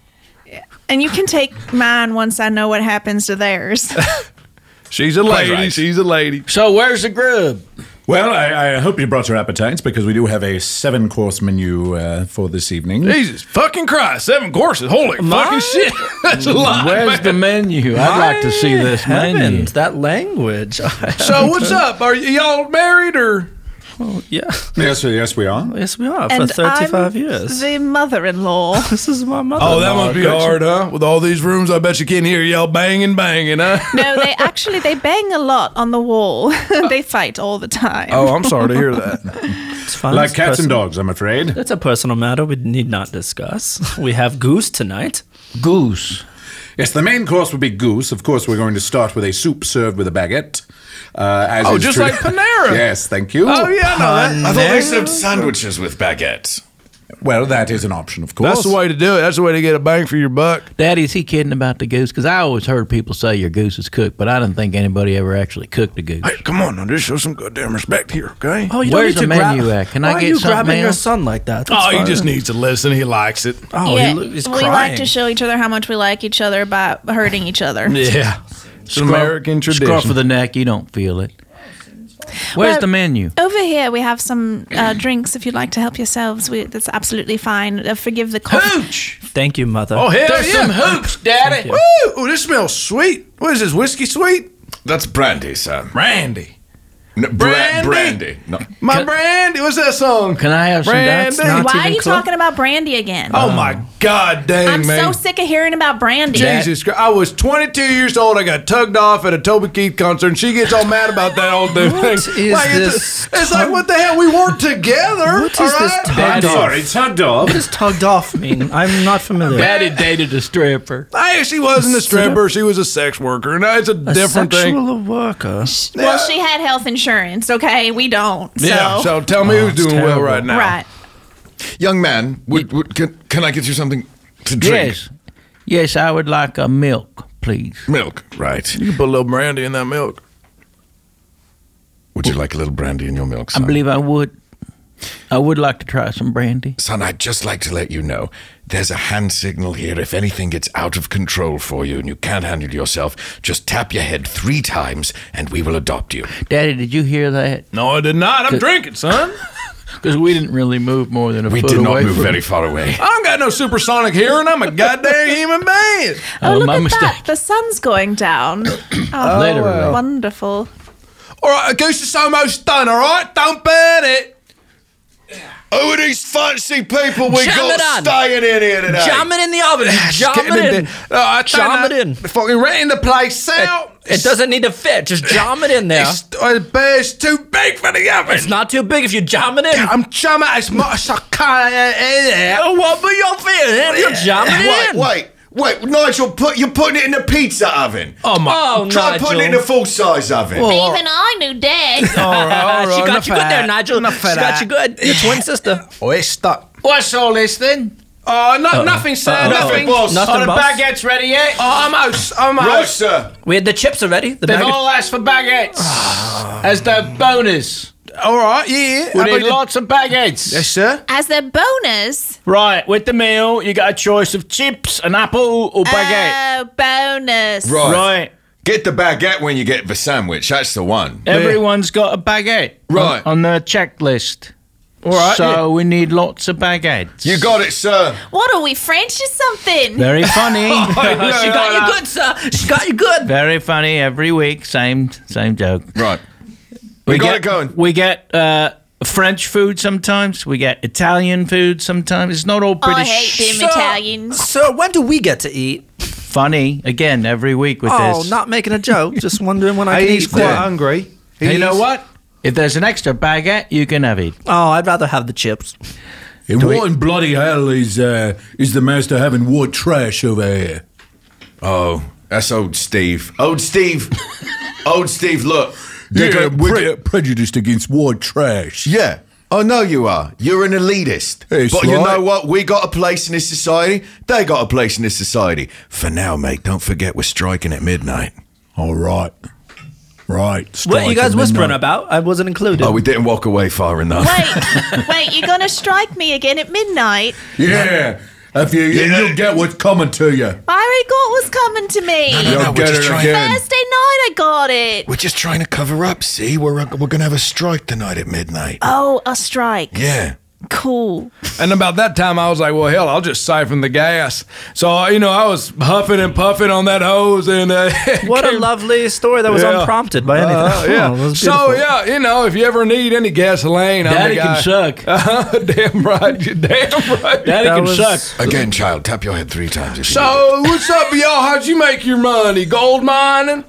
[SPEAKER 3] And you can take mine once I know what happens to theirs.
[SPEAKER 7] She's a lady.
[SPEAKER 5] right.
[SPEAKER 7] She's a lady.
[SPEAKER 1] So where's the grub?
[SPEAKER 9] Well, I, I hope you brought your appetites because we do have a seven course menu uh, for this evening.
[SPEAKER 7] Jesus fucking Christ. Seven courses. Holy fucking shit. That's a lot.
[SPEAKER 1] Where's the menu? I'd like to see this menu.
[SPEAKER 6] Heavens, that language.
[SPEAKER 7] So what's up? Are y- y'all married or?
[SPEAKER 6] yeah.
[SPEAKER 9] Yes, yes, we are.
[SPEAKER 6] Yes, we are. For
[SPEAKER 3] and
[SPEAKER 6] thirty-five
[SPEAKER 3] I'm
[SPEAKER 6] years.
[SPEAKER 3] the mother-in-law.
[SPEAKER 6] This is my mother.
[SPEAKER 7] Oh, that must be hard, huh? With all these rooms, I bet you can't hear y'all banging, banging, huh?
[SPEAKER 3] No, they actually they bang a lot on the wall. They fight all the time.
[SPEAKER 7] Oh, I'm sorry to hear that.
[SPEAKER 6] It's fine.
[SPEAKER 9] Like
[SPEAKER 6] It's
[SPEAKER 9] cats and
[SPEAKER 6] personal.
[SPEAKER 9] dogs, I'm afraid.
[SPEAKER 6] It's a personal matter we need not discuss. We have goose tonight.
[SPEAKER 1] Goose.
[SPEAKER 9] Yes, the main course would be goose. Of course, we're going to start with a soup served with a baguette. Uh, as
[SPEAKER 7] Oh,
[SPEAKER 9] is
[SPEAKER 7] just
[SPEAKER 9] tradi-
[SPEAKER 7] like Panera.
[SPEAKER 9] Yes, thank you.
[SPEAKER 7] Oh, yeah, I know that.
[SPEAKER 5] I thought they served sandwiches with baguettes.
[SPEAKER 9] Well, that is an option, of course.
[SPEAKER 7] That's the way to do it. That's the way to get a bang for your buck.
[SPEAKER 1] Daddy, is he kidding about the goose? Because I always heard people say your goose is cooked, but I didn't think anybody ever actually cooked a goose.
[SPEAKER 7] Hey, come on, now, just show some goddamn respect here, okay?
[SPEAKER 6] Oh, you
[SPEAKER 1] Where's
[SPEAKER 6] don't
[SPEAKER 1] the
[SPEAKER 6] need to
[SPEAKER 1] menu
[SPEAKER 6] grab-
[SPEAKER 1] at? Can I
[SPEAKER 6] Why
[SPEAKER 1] get
[SPEAKER 6] are you
[SPEAKER 1] something
[SPEAKER 6] grabbing your
[SPEAKER 1] else?
[SPEAKER 6] son like that? That's
[SPEAKER 7] Oh, he
[SPEAKER 6] fine.
[SPEAKER 7] just needs to listen. He likes it.
[SPEAKER 6] Oh,
[SPEAKER 3] yeah,
[SPEAKER 6] he, lo- he's
[SPEAKER 3] we
[SPEAKER 6] crying.
[SPEAKER 3] like to show each other how much we like each other by hurting each other.
[SPEAKER 7] Yeah. It's an American
[SPEAKER 1] Scruff
[SPEAKER 7] tradition.
[SPEAKER 1] of the neck, you don't feel it. Where's
[SPEAKER 3] Well,
[SPEAKER 1] the menu?
[SPEAKER 3] Over here, we have some uh, drinks if you'd like to help yourselves. We, that's absolutely fine. Uh, forgive the coffee.
[SPEAKER 1] Hooch!
[SPEAKER 6] Thank you, mother.
[SPEAKER 7] Oh, hell
[SPEAKER 1] There's
[SPEAKER 7] yeah.
[SPEAKER 1] some hooch, Daddy.
[SPEAKER 7] Woo! Ooh, this smells sweet. What is this, whiskey sweet?
[SPEAKER 5] That's brandy, son.
[SPEAKER 7] Brandy.
[SPEAKER 5] No, bra-
[SPEAKER 7] Brandy?
[SPEAKER 5] brandy. No.
[SPEAKER 7] My brandy. What's that song?
[SPEAKER 1] Can I have some
[SPEAKER 7] Brandy.
[SPEAKER 1] That's not
[SPEAKER 3] Why
[SPEAKER 1] even
[SPEAKER 3] are you
[SPEAKER 1] close.
[SPEAKER 3] talking about brandy again?
[SPEAKER 7] Oh, my God dang,
[SPEAKER 3] I'm
[SPEAKER 7] man.
[SPEAKER 3] so sick of hearing about brandy.
[SPEAKER 7] Jesus Christ. I was twenty-two years old. I got tugged off at a Toby Keith concert, and she gets all mad about that whole thing.
[SPEAKER 6] What is
[SPEAKER 7] like,
[SPEAKER 6] this
[SPEAKER 7] It's, it's like, what the hell? We weren't together.
[SPEAKER 6] What is
[SPEAKER 7] all
[SPEAKER 6] this
[SPEAKER 7] right?
[SPEAKER 6] tugged
[SPEAKER 9] I'm
[SPEAKER 6] off?
[SPEAKER 9] sorry, tugged off.
[SPEAKER 6] What does tugged off mean? I'm not familiar.
[SPEAKER 1] Daddy dated a stripper.
[SPEAKER 7] I, she wasn't a stripper. She was a sex worker, and it's a,
[SPEAKER 6] A
[SPEAKER 7] different thing.
[SPEAKER 6] sexual worker.
[SPEAKER 3] Well, she had health insurance, okay? We don't. So.
[SPEAKER 7] Yeah, so tell me who's
[SPEAKER 6] it's
[SPEAKER 7] doing well
[SPEAKER 6] terrible.
[SPEAKER 7] right now.
[SPEAKER 3] Right.
[SPEAKER 5] Young man, would, would, can, can I get you something to drink?
[SPEAKER 1] Yes. Yes, I would like a milk, please.
[SPEAKER 5] Milk, right.
[SPEAKER 7] You can put a little brandy in that milk.
[SPEAKER 5] Would you like a little brandy in your milk,
[SPEAKER 1] I
[SPEAKER 5] son?
[SPEAKER 1] believe I would. I would like to try some brandy.
[SPEAKER 5] Son, I'd just like to let you know there's a hand signal here. If anything gets out of control for you and you can't handle yourself, just tap your head three times and we will adopt you.
[SPEAKER 1] Daddy, did you hear that?
[SPEAKER 7] No, I did not. I'm drinking, son.
[SPEAKER 1] Because we didn't really move more than a
[SPEAKER 5] We
[SPEAKER 1] foot
[SPEAKER 5] did not
[SPEAKER 1] away
[SPEAKER 5] move
[SPEAKER 1] from
[SPEAKER 5] very far away.
[SPEAKER 7] I don't got no supersonic hearing. I'm a goddamn human being.
[SPEAKER 3] Oh,
[SPEAKER 1] Oh,
[SPEAKER 3] look
[SPEAKER 1] my
[SPEAKER 3] at
[SPEAKER 1] mistake.
[SPEAKER 3] that. The sun's going down. Oh,
[SPEAKER 1] Literally.
[SPEAKER 3] wonderful.
[SPEAKER 7] All right, Goose is almost done, all right? Don't burn it.
[SPEAKER 5] Who are these fancy people we
[SPEAKER 6] Jam it
[SPEAKER 5] got
[SPEAKER 6] on.
[SPEAKER 5] staying in here today?
[SPEAKER 6] Jam it in the oven. Jam
[SPEAKER 7] Get
[SPEAKER 6] it in.
[SPEAKER 7] Uh, I think
[SPEAKER 6] Jam
[SPEAKER 7] I-
[SPEAKER 6] it in.
[SPEAKER 7] Fucking renting the place out.
[SPEAKER 6] It doesn't need to fit. Just jam it in there.
[SPEAKER 7] It's, uh, it's too big for the oven.
[SPEAKER 6] It's not too big if you jam it in.
[SPEAKER 7] I'm jamming as much as I can in there.
[SPEAKER 6] Oh, what be your feeling? You're jamming it
[SPEAKER 5] Wait,
[SPEAKER 6] in.
[SPEAKER 5] wait, wait, Nigel, put, you're putting it in the pizza oven.
[SPEAKER 7] Oh, my.
[SPEAKER 6] Oh,
[SPEAKER 5] Try
[SPEAKER 6] Nigel.
[SPEAKER 5] putting it in a full-size oven.
[SPEAKER 3] Even I knew Dad.
[SPEAKER 7] All right, all right,
[SPEAKER 6] she got
[SPEAKER 7] enough
[SPEAKER 6] you
[SPEAKER 7] of
[SPEAKER 6] good there,
[SPEAKER 7] that.
[SPEAKER 6] Nigel.
[SPEAKER 7] Enough
[SPEAKER 6] She
[SPEAKER 7] of
[SPEAKER 6] got
[SPEAKER 7] that.
[SPEAKER 6] you good. Your twin sister.
[SPEAKER 7] Oh, it's stuck.
[SPEAKER 1] What's all this then?
[SPEAKER 7] Oh, no, nothing, sir.
[SPEAKER 6] Uh-oh.
[SPEAKER 7] Nothing.
[SPEAKER 5] boss.
[SPEAKER 6] Nothing,
[SPEAKER 1] Are the
[SPEAKER 6] boss.
[SPEAKER 1] baguettes ready yet?
[SPEAKER 7] Oh, almost. Almost.
[SPEAKER 5] Right, sir.
[SPEAKER 6] We had the chips already. The
[SPEAKER 1] They've
[SPEAKER 6] bag of-
[SPEAKER 1] all asked for baguettes as the bonus.
[SPEAKER 7] All right, yeah.
[SPEAKER 1] We
[SPEAKER 7] How
[SPEAKER 1] need
[SPEAKER 7] about you-
[SPEAKER 1] lots of baguettes.
[SPEAKER 7] Yes, sir.
[SPEAKER 3] As their bonus.
[SPEAKER 1] Right, with the meal, you got a choice of chips, an apple, or baguette.
[SPEAKER 3] Oh, bonus.
[SPEAKER 5] Right.
[SPEAKER 1] right.
[SPEAKER 5] Get the baguette when you get the sandwich. That's the one.
[SPEAKER 1] Everyone's got a baguette
[SPEAKER 5] Right.
[SPEAKER 1] on, on their checklist.
[SPEAKER 7] All right.
[SPEAKER 1] So
[SPEAKER 7] yeah.
[SPEAKER 1] we need lots of baguettes.
[SPEAKER 5] You got it, sir.
[SPEAKER 3] What are we, French or something?
[SPEAKER 1] Very funny.
[SPEAKER 6] she got you good, sir. She got you good.
[SPEAKER 1] Very funny every week. Same same joke.
[SPEAKER 5] Right. We, got
[SPEAKER 1] get,
[SPEAKER 5] it going.
[SPEAKER 1] We get uh, French food sometimes. We get Italian food sometimes. It's not all
[SPEAKER 3] Oh, I
[SPEAKER 1] British.
[SPEAKER 3] hate them
[SPEAKER 6] So-
[SPEAKER 3] Italians.
[SPEAKER 6] So when do we get to eat?
[SPEAKER 1] Funny again every week with
[SPEAKER 6] Oh,
[SPEAKER 1] this.
[SPEAKER 6] not making a joke. Just wondering when I can
[SPEAKER 7] He's
[SPEAKER 6] eat.
[SPEAKER 7] quite
[SPEAKER 6] food.
[SPEAKER 7] hungry.
[SPEAKER 1] Hey, you know
[SPEAKER 7] He's-
[SPEAKER 1] what? If there's an extra baguette, you can have it.
[SPEAKER 6] Oh, I'd rather have the chips.
[SPEAKER 9] And what in bloody hell is uh, is the master having white trash over here?
[SPEAKER 5] Oh, that's old Steve. Old Steve. old Steve, look. They
[SPEAKER 9] Yeah,
[SPEAKER 5] got- we
[SPEAKER 9] pre-
[SPEAKER 5] got-
[SPEAKER 9] prejudiced against white trash.
[SPEAKER 5] yeah. I know you are. You're an elitist.
[SPEAKER 9] It's
[SPEAKER 5] but you
[SPEAKER 9] right.
[SPEAKER 5] know what? We got a place in this society. They got a place in this society. For now, mate, don't forget we're striking at midnight.
[SPEAKER 9] All right. Right.
[SPEAKER 6] What are you guys
[SPEAKER 9] Strike at
[SPEAKER 6] whispering
[SPEAKER 9] midnight.
[SPEAKER 6] about? I wasn't included.
[SPEAKER 5] Oh, we didn't walk away far enough.
[SPEAKER 3] Wait, wait, you're going to strike me again at midnight?
[SPEAKER 9] Yeah. If you,
[SPEAKER 5] Yeah.
[SPEAKER 9] you'll get what's coming to you.
[SPEAKER 3] I already got what's coming to me.
[SPEAKER 5] No,
[SPEAKER 9] You'll
[SPEAKER 5] no, we're
[SPEAKER 9] get
[SPEAKER 5] just
[SPEAKER 9] it
[SPEAKER 5] trying-
[SPEAKER 9] again.
[SPEAKER 3] Thursday night I got it.
[SPEAKER 5] We're just trying to cover up, see? We're, we're going to have a strike tonight at midnight.
[SPEAKER 3] Oh, a strike.
[SPEAKER 5] Yeah.
[SPEAKER 3] Cool.
[SPEAKER 7] And about that time, I was like, well, hell, I'll just siphon the gas. So, you know, I was huffing and puffing on that hose. and uh,
[SPEAKER 6] What a
[SPEAKER 7] came-
[SPEAKER 6] lovely story that was
[SPEAKER 7] Yeah.
[SPEAKER 6] unprompted by anything.
[SPEAKER 7] Uh, yeah.
[SPEAKER 6] Oh, that was
[SPEAKER 7] so,
[SPEAKER 6] beautiful.
[SPEAKER 7] yeah, you know, if you ever need any gasoline, I'm
[SPEAKER 1] Daddy
[SPEAKER 7] the guy.
[SPEAKER 1] can suck.
[SPEAKER 7] Uh, damn right. You're damn right.
[SPEAKER 1] Daddy
[SPEAKER 6] That
[SPEAKER 1] can
[SPEAKER 6] was-
[SPEAKER 1] suck.
[SPEAKER 5] Again, child, tap your head three times. If you need it.
[SPEAKER 7] So, what's up, y'all? How'd you make your money? Gold mining?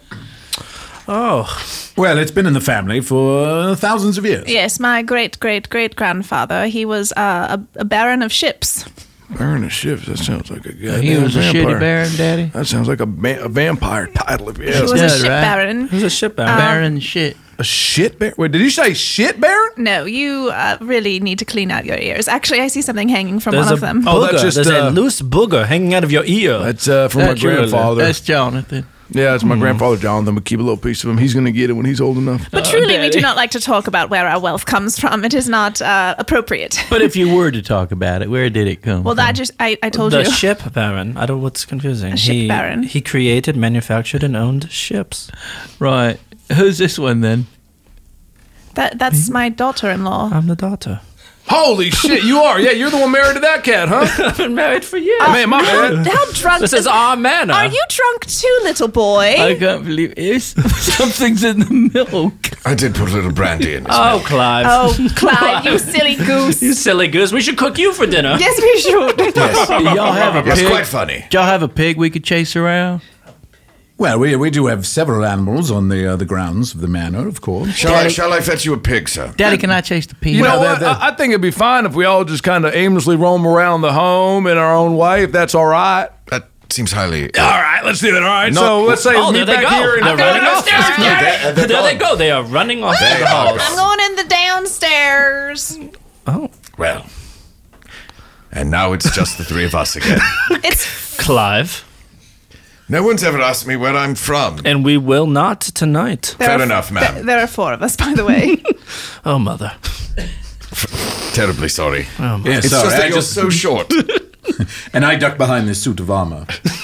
[SPEAKER 6] Oh,
[SPEAKER 9] Well, it's been in the family for uh, thousands of years.
[SPEAKER 3] Yes, my great great great grandfather, he was uh, a, a baron of ships.
[SPEAKER 7] Baron of ships. That sounds like a goddamn
[SPEAKER 1] He was a
[SPEAKER 7] vampire.
[SPEAKER 1] shitty baron, Daddy.
[SPEAKER 7] That sounds like a, ba- a vampire title, if you
[SPEAKER 3] He
[SPEAKER 7] ask
[SPEAKER 3] was
[SPEAKER 7] me.
[SPEAKER 3] a
[SPEAKER 1] Yeah,
[SPEAKER 3] ship
[SPEAKER 1] right.
[SPEAKER 3] baron.
[SPEAKER 6] who's a ship baron?
[SPEAKER 1] Baron shit.
[SPEAKER 7] A shit baron? Wait, did you say shit baron?
[SPEAKER 3] No, you uh, really need to clean out your ears. Actually, I see something hanging from
[SPEAKER 6] There's
[SPEAKER 3] one
[SPEAKER 6] a
[SPEAKER 3] of them.
[SPEAKER 7] Oh,
[SPEAKER 6] booger.
[SPEAKER 7] that's just,
[SPEAKER 6] There's
[SPEAKER 7] uh,
[SPEAKER 6] a loose booger hanging out of your ear.
[SPEAKER 7] That's uh, from
[SPEAKER 1] That's
[SPEAKER 7] my
[SPEAKER 1] your-
[SPEAKER 7] grandfather.
[SPEAKER 1] That's Jonathan.
[SPEAKER 7] Yeah, it's my grandfather, Jonathan. We keep a little piece of him. He's going to get it when he's old enough.
[SPEAKER 3] But truly, we
[SPEAKER 1] Daddy.
[SPEAKER 3] do not like to talk about where our wealth comes from. It is not uh, appropriate.
[SPEAKER 1] But if you were to talk about it, where did it come
[SPEAKER 3] Well,
[SPEAKER 1] from?
[SPEAKER 3] that just, I, I told
[SPEAKER 6] the
[SPEAKER 3] you.
[SPEAKER 6] ship baron. I don't. What's confusing?
[SPEAKER 3] A ship
[SPEAKER 6] he,
[SPEAKER 3] baron.
[SPEAKER 6] He created, manufactured, and owned ships.
[SPEAKER 1] Right. Who's this one then?
[SPEAKER 3] That that's my daughter-in-law.
[SPEAKER 6] I'm the daughter.
[SPEAKER 7] Holy shit, you are. Yeah, you're the one married to that cat, huh?
[SPEAKER 6] I've been married for years.
[SPEAKER 7] Man, my
[SPEAKER 3] How,
[SPEAKER 7] bad.
[SPEAKER 3] how drunk?
[SPEAKER 6] This is our manor.
[SPEAKER 3] Are you drunk too, little boy?
[SPEAKER 1] I can't believe it. Something's in the milk.
[SPEAKER 5] I did put a little brandy in this.
[SPEAKER 6] Oh, Clive.
[SPEAKER 3] Oh, Clive, you silly goose.
[SPEAKER 6] You silly goose. We should cook you for dinner.
[SPEAKER 3] Yes, we should.
[SPEAKER 1] Y'all have a
[SPEAKER 5] It's
[SPEAKER 1] pig?
[SPEAKER 5] quite funny.
[SPEAKER 1] Y'all have a pig we could chase around?
[SPEAKER 9] Well, we, we do have several animals on the uh, the grounds of the manor, of course.
[SPEAKER 5] Shall I, shall I fetch you a pig, sir?
[SPEAKER 1] Daddy, can I chase the pig?
[SPEAKER 7] You know
[SPEAKER 9] Well,
[SPEAKER 7] what?
[SPEAKER 9] that- that-
[SPEAKER 7] I, I think it'd be fine if we all just kind of aimlessly roam around the home in our own way, if that's all right.
[SPEAKER 5] That seems highly.
[SPEAKER 7] All right, let's do it. All right,
[SPEAKER 5] No,
[SPEAKER 7] so let's say
[SPEAKER 6] Oh,
[SPEAKER 7] meet
[SPEAKER 6] there they
[SPEAKER 7] back
[SPEAKER 6] go.
[SPEAKER 7] here.
[SPEAKER 6] They're
[SPEAKER 7] And
[SPEAKER 6] running off.
[SPEAKER 5] They're- they're
[SPEAKER 6] There they
[SPEAKER 5] gone.
[SPEAKER 6] go. They are running off
[SPEAKER 5] They
[SPEAKER 6] through the
[SPEAKER 5] are
[SPEAKER 6] halls.
[SPEAKER 3] I'm going in the downstairs.
[SPEAKER 6] Oh,
[SPEAKER 5] Well, and now it's just the three of us again.
[SPEAKER 3] It's
[SPEAKER 6] Clive.
[SPEAKER 5] No one's ever asked me where I'm from.
[SPEAKER 6] And we will not tonight.
[SPEAKER 3] there
[SPEAKER 5] Fair
[SPEAKER 3] are-
[SPEAKER 5] enough, ma'am.
[SPEAKER 3] th- There are four of us, by the way.
[SPEAKER 6] Oh, mother.
[SPEAKER 5] Terribly sorry.
[SPEAKER 9] Yes,
[SPEAKER 5] It's
[SPEAKER 9] sorry,
[SPEAKER 5] just that
[SPEAKER 9] I
[SPEAKER 5] you're
[SPEAKER 9] just-
[SPEAKER 5] so short.
[SPEAKER 9] and I duck behind this suit of armor.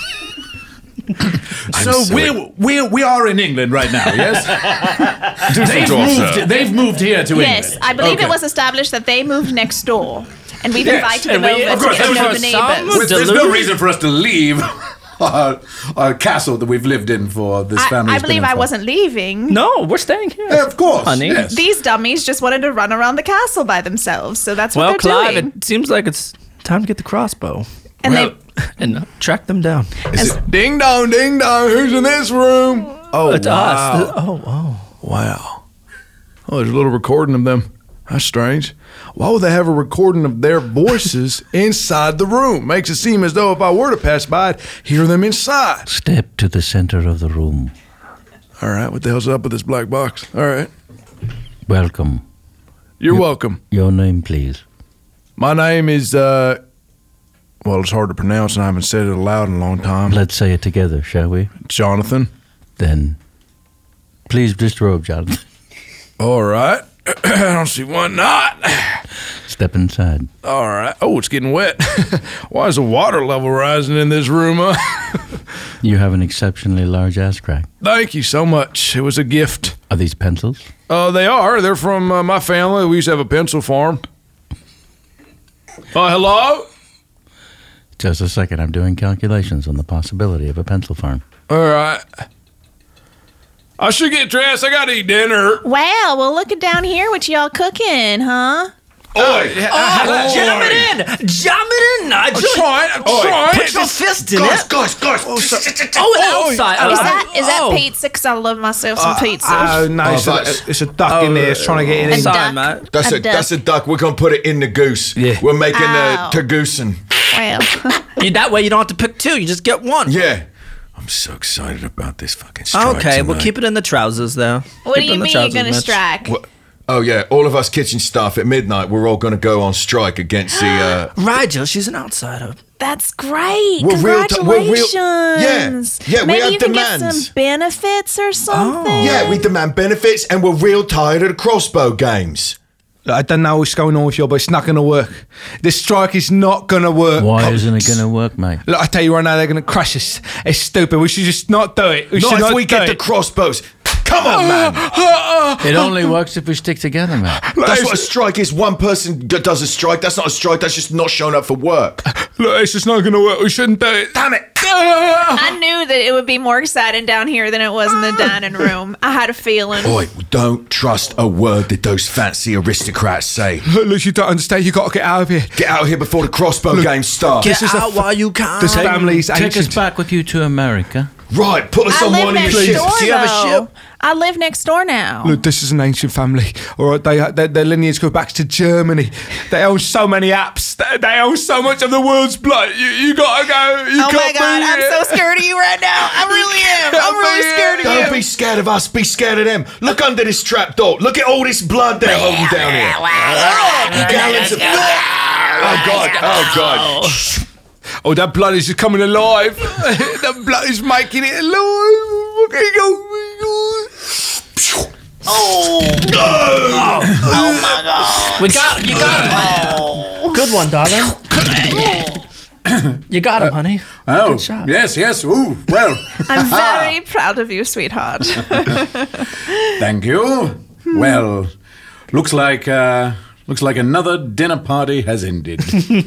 [SPEAKER 9] so
[SPEAKER 5] silly.
[SPEAKER 9] we we we are in England right now, yes? they've,
[SPEAKER 5] Dusseldorf,
[SPEAKER 9] moved,
[SPEAKER 5] sir.
[SPEAKER 9] they've moved here to
[SPEAKER 3] Yes,
[SPEAKER 9] England.
[SPEAKER 3] I believe
[SPEAKER 9] Okay.
[SPEAKER 3] it was established that they moved next door. And we've
[SPEAKER 9] Yes,
[SPEAKER 3] invited
[SPEAKER 6] and
[SPEAKER 3] them
[SPEAKER 6] we-
[SPEAKER 3] over
[SPEAKER 6] of
[SPEAKER 3] to
[SPEAKER 6] course,
[SPEAKER 3] get to
[SPEAKER 6] there
[SPEAKER 3] know
[SPEAKER 6] was
[SPEAKER 3] the
[SPEAKER 6] some-
[SPEAKER 3] neighbors.
[SPEAKER 9] Well, there's no
[SPEAKER 6] Duluth.
[SPEAKER 9] reason for us to leave our, our castle that we've lived in for this family.
[SPEAKER 3] I, I believe I wasn't leaving.
[SPEAKER 6] No, we're staying here.
[SPEAKER 9] Yeah, of course,
[SPEAKER 6] honey.
[SPEAKER 9] yes.
[SPEAKER 3] These dummies just wanted to run around the castle by themselves, so that's what
[SPEAKER 6] Well,
[SPEAKER 3] they're
[SPEAKER 6] Clive,
[SPEAKER 3] doing.
[SPEAKER 6] it seems like it's time to get the crossbow.
[SPEAKER 3] And
[SPEAKER 6] Well, and uh, track them down.
[SPEAKER 7] Ding dong, ding dong. Who's in this room? Oh,
[SPEAKER 6] It's
[SPEAKER 7] wow.
[SPEAKER 6] us. Oh, oh.
[SPEAKER 7] Wow. Oh, there's a little recording of them. That's strange. Why would they have a recording of their voices inside the room? Makes it seem as though if I were to pass by, I'd hear them inside.
[SPEAKER 1] Step to the center of the room.
[SPEAKER 7] All right, what the hell's up with this black box? All right.
[SPEAKER 1] Welcome.
[SPEAKER 7] You're welcome.
[SPEAKER 1] Your name, please.
[SPEAKER 7] My name is, uh, well, it's hard to pronounce and I haven't said it aloud in a long time.
[SPEAKER 1] Let's say it together, shall we?
[SPEAKER 7] Jonathan.
[SPEAKER 1] Then, please disrobe, Jonathan.
[SPEAKER 7] All right. I don't see why not.
[SPEAKER 1] Step inside.
[SPEAKER 7] All right. Oh, it's getting wet. Why is the water level rising in this room, huh?
[SPEAKER 1] You have an exceptionally large ass crack.
[SPEAKER 7] Thank you so much. It was a gift.
[SPEAKER 1] Are these pencils?
[SPEAKER 7] Uh, they are. They're from uh, my family. We used to have a pencil farm. Uh, hello?
[SPEAKER 1] Just a second. I'm doing calculations on the possibility of a pencil farm.
[SPEAKER 7] All right. I should get dressed. I got to eat dinner.
[SPEAKER 3] Wow, well, look at down here what y'all cooking, huh?
[SPEAKER 5] Oi!
[SPEAKER 6] Oh, jam it in! Jam it in, Nigel!
[SPEAKER 7] I'm trying. I'm
[SPEAKER 5] Oi,
[SPEAKER 7] trying.
[SPEAKER 6] Put your fist in
[SPEAKER 5] Guys,
[SPEAKER 6] it!
[SPEAKER 5] guys, guys!
[SPEAKER 6] Oh, and
[SPEAKER 7] Oh,
[SPEAKER 6] outside!
[SPEAKER 3] Is that is that
[SPEAKER 6] oh.
[SPEAKER 3] pizza? Because I love myself some pizza.
[SPEAKER 7] Oh, no.
[SPEAKER 5] Oh,
[SPEAKER 7] it's, a,
[SPEAKER 5] that's-
[SPEAKER 7] it's a duck in there. It's trying to get in.
[SPEAKER 3] And
[SPEAKER 6] Sorry,
[SPEAKER 3] duck.
[SPEAKER 6] mate.
[SPEAKER 5] That's a,
[SPEAKER 3] A duck.
[SPEAKER 5] that's a duck. We're gonna put it in the goose.
[SPEAKER 7] Yeah.
[SPEAKER 5] We're making
[SPEAKER 3] Ow.
[SPEAKER 5] a tagaoosin.
[SPEAKER 3] Well,
[SPEAKER 6] You, that way you don't have to pick two. You just get one.
[SPEAKER 5] Yeah. I'm so excited about this fucking strike.
[SPEAKER 6] Okay, we'll
[SPEAKER 5] tonight.
[SPEAKER 6] keep it in the trousers, though.
[SPEAKER 3] what
[SPEAKER 6] Keep
[SPEAKER 3] do
[SPEAKER 6] it
[SPEAKER 3] you
[SPEAKER 6] in the
[SPEAKER 3] mean you're
[SPEAKER 6] trousers,
[SPEAKER 3] going to
[SPEAKER 6] Mitch.
[SPEAKER 3] strike?
[SPEAKER 5] What? Oh yeah, all of us kitchen staff at midnight. We're all gonna go on strike against the. Uh,
[SPEAKER 6] Rigel, she's an outsider.
[SPEAKER 3] That's great.
[SPEAKER 5] We're real t- we're real-
[SPEAKER 3] Congratulations.
[SPEAKER 5] Yeah, yeah, we
[SPEAKER 3] Maybe
[SPEAKER 5] have
[SPEAKER 3] you can
[SPEAKER 5] demands.
[SPEAKER 3] get some benefits or something.
[SPEAKER 5] yeah, we demand benefits, and we're real tired of the crossbow games.
[SPEAKER 7] I don't know what's going on with you, but it's not going to work. This strike is not going to work.
[SPEAKER 1] Why isn't it going to work, mate?
[SPEAKER 7] Look, I tell you right now, they're going to crush us. It's stupid. We should just not do it. We
[SPEAKER 5] Not
[SPEAKER 7] should
[SPEAKER 5] if
[SPEAKER 7] not
[SPEAKER 5] we
[SPEAKER 7] do
[SPEAKER 5] get the
[SPEAKER 7] it.
[SPEAKER 5] crossbows. Come on, man.
[SPEAKER 1] It only works if we stick together, mate.
[SPEAKER 5] That's what a strike is. One person d- does a strike. That's not a strike. That's just not showing up for work.
[SPEAKER 7] Look, it's just not going to work. We shouldn't do it.
[SPEAKER 5] Damn it.
[SPEAKER 3] I knew that it would be more exciting down here than it was in the dining room. I had a feeling.
[SPEAKER 5] Boy, don't trust a word that those fancy aristocrats say.
[SPEAKER 7] Look, look, you don't understand. You got to get out of here.
[SPEAKER 5] Get out of here before the crossbow game starts.
[SPEAKER 6] Get
[SPEAKER 7] is a
[SPEAKER 6] out
[SPEAKER 7] f-
[SPEAKER 6] while you can.
[SPEAKER 7] This family's
[SPEAKER 1] Take us
[SPEAKER 7] ancient.
[SPEAKER 1] back with you to America.
[SPEAKER 5] Right, put us
[SPEAKER 3] I
[SPEAKER 5] on
[SPEAKER 3] live
[SPEAKER 5] one of your
[SPEAKER 3] next
[SPEAKER 5] ships.
[SPEAKER 3] door,
[SPEAKER 6] Do you have a
[SPEAKER 3] though.
[SPEAKER 6] ship?
[SPEAKER 3] I live next door now.
[SPEAKER 7] Look, this is an ancient family. All right, they, their, their lineage goes back to Germany. They own so many apps. They, they own so much of the world's blood. You, you gotta go. You
[SPEAKER 3] Oh
[SPEAKER 7] can't
[SPEAKER 3] my God,
[SPEAKER 7] be
[SPEAKER 3] I'm
[SPEAKER 7] here.
[SPEAKER 3] so scared of you right now. I really am. I'm really scared of
[SPEAKER 5] Don't
[SPEAKER 3] you.
[SPEAKER 5] be scared of us. Be scared of them. Look under this trap door. Look at all this blood they're holding down here. Gallons of. Oh God! Oh God!
[SPEAKER 7] Oh, that blood is just coming alive. That blood is making it alive. Okay, go.
[SPEAKER 6] We got you got him. Good one, darling. You got him, honey.
[SPEAKER 9] Oh,
[SPEAKER 6] Good shot.
[SPEAKER 9] yes, yes. Ooh, well,
[SPEAKER 3] I'm very proud of you, sweetheart.
[SPEAKER 9] thank you. Well, Looks like uh, looks like another dinner party has ended.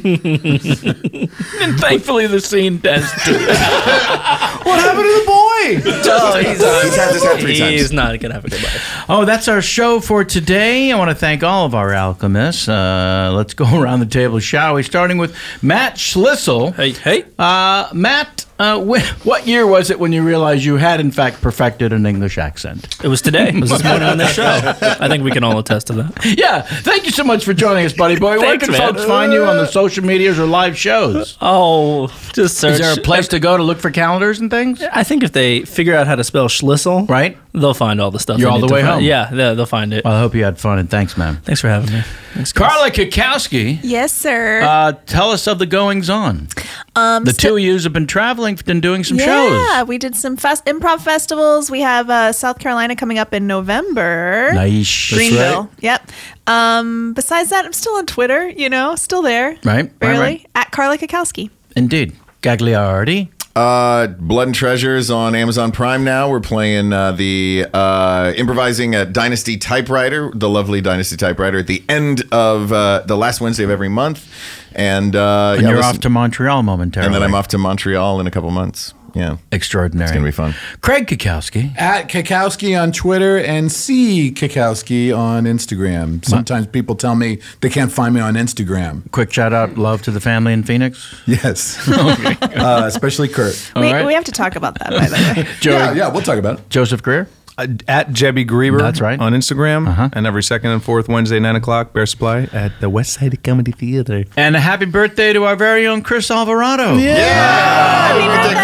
[SPEAKER 1] And thankfully, the scene does too.
[SPEAKER 7] What happened to the boy?
[SPEAKER 6] Oh, he's,
[SPEAKER 5] He's had this out three times.
[SPEAKER 6] he's not going to have a good life.
[SPEAKER 1] Oh, that's our show for today. I want to thank all of our alchemists. Uh, let's go around the table, shall we? Starting with Matt Schlissel.
[SPEAKER 6] Hey, hey.
[SPEAKER 1] Uh, Matt, uh, wh- what year was it when you realized you had, in fact, perfected an English accent?
[SPEAKER 6] It was today. It was this morning on this show. I think we can all attest to that.
[SPEAKER 1] Yeah, thank you so much for joining us, buddy boy. Where
[SPEAKER 6] Thanks,
[SPEAKER 1] can
[SPEAKER 6] man.
[SPEAKER 1] folks find you on the social medias or live shows?
[SPEAKER 6] Oh, just search.
[SPEAKER 1] Is there a place to go to look for calendars and things?
[SPEAKER 6] I think if they figure out how to spell Schlissel,
[SPEAKER 1] Right.
[SPEAKER 6] they'll find all the stuff.
[SPEAKER 1] You're
[SPEAKER 6] they
[SPEAKER 1] all
[SPEAKER 6] need
[SPEAKER 1] the
[SPEAKER 6] to
[SPEAKER 1] way
[SPEAKER 6] find.
[SPEAKER 1] home.
[SPEAKER 6] Yeah, they'll, they'll find it.
[SPEAKER 1] Well, I hope you had fun, and thanks, man.
[SPEAKER 6] Thanks for having me. Thanks, guys.
[SPEAKER 1] Carla Kukowski,
[SPEAKER 3] Yes, sir.
[SPEAKER 1] uh, tell us of the goings-on.
[SPEAKER 3] um,
[SPEAKER 1] The
[SPEAKER 3] so-
[SPEAKER 1] two of you have been traveling and doing some
[SPEAKER 3] yeah,
[SPEAKER 1] shows.
[SPEAKER 3] we did some fest- improv festivals. We have uh, South Carolina coming up in November.
[SPEAKER 1] Nice.
[SPEAKER 3] Greenville. Yep. Um, besides that, I'm still on Twitter, you know, still there.
[SPEAKER 1] Right, right,
[SPEAKER 3] Barely.
[SPEAKER 1] right.
[SPEAKER 3] At Carla Kukowski.
[SPEAKER 1] Indeed. Gagliardi.
[SPEAKER 5] Uh, Blood and Treasures on Amazon Prime now. We're playing uh, the uh, improvising at Dynasty Typewriter, the lovely Dynasty Typewriter, at the end of uh, the last Wednesday of every month. And, uh,
[SPEAKER 1] And
[SPEAKER 5] yeah,
[SPEAKER 1] you're
[SPEAKER 5] listen-
[SPEAKER 1] off to Montreal momentarily.
[SPEAKER 5] and then I'm off to Montreal in a couple months. Yeah,
[SPEAKER 1] Extraordinary.
[SPEAKER 5] it's gonna be fun.
[SPEAKER 1] Craig Kukowski.
[SPEAKER 8] At Kikowski on Twitter and C Kikowski on Instagram. Sometimes people tell me they can't find me on Instagram.
[SPEAKER 1] Quick shout out, love to the family in Phoenix.
[SPEAKER 8] Yes. uh, especially Kurt.
[SPEAKER 1] All
[SPEAKER 3] we,
[SPEAKER 1] right.
[SPEAKER 3] we have to talk about that, by the way.
[SPEAKER 1] Joey,
[SPEAKER 8] Yeah, yeah, we'll talk about it.
[SPEAKER 1] Joseph Greer.
[SPEAKER 2] Uh, at Jebby Grieber.
[SPEAKER 1] That's right.
[SPEAKER 2] On Instagram.
[SPEAKER 1] Uh-huh.
[SPEAKER 2] And every second and fourth Wednesday, nine o'clock, Bear Supply at the West Side Comedy Theater.
[SPEAKER 1] And a happy birthday to our very own Chris Alvarado.
[SPEAKER 3] Happy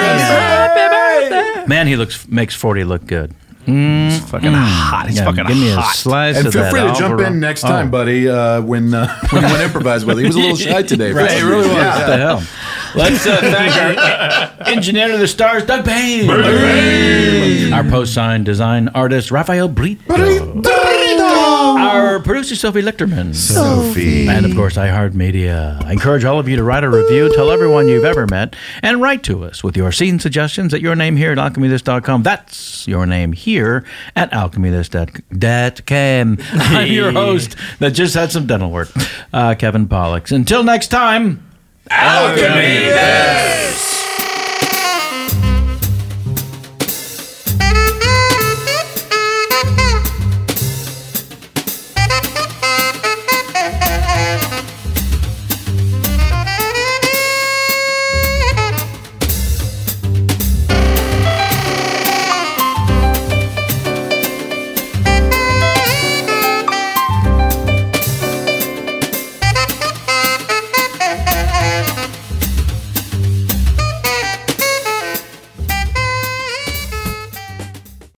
[SPEAKER 3] birthday.
[SPEAKER 1] Man, he looks makes forty look good.
[SPEAKER 2] He's fucking hot. He's
[SPEAKER 1] Yeah,
[SPEAKER 2] fucking
[SPEAKER 1] give me a
[SPEAKER 2] hot.
[SPEAKER 1] slice
[SPEAKER 8] And
[SPEAKER 1] of
[SPEAKER 8] feel
[SPEAKER 1] that
[SPEAKER 8] free to jump
[SPEAKER 1] Alvaro-
[SPEAKER 8] in next
[SPEAKER 1] Oh.
[SPEAKER 8] time, buddy, uh, when uh, when you want to improvise with it. He was a little shy today. for
[SPEAKER 1] Right,
[SPEAKER 8] some
[SPEAKER 1] it really
[SPEAKER 8] reason.
[SPEAKER 1] was.
[SPEAKER 8] Yeah.
[SPEAKER 1] What the hell? Let's uh, thank our engineer to the stars, Doug Payne. Our post-sign design artist, Rafael Brito. Our producer, Sophie Lichterman.
[SPEAKER 5] Sophie.
[SPEAKER 1] And, of course, iHeartMedia. I encourage all of you to write a review, tell everyone you've ever met, and write to us with your scene suggestions at your name here at alchemy this dot com. That's your name here at alchemy this dot com. I'm your host that just had some dental work, uh, Kevin Pollux. Until next time, Alchemy This!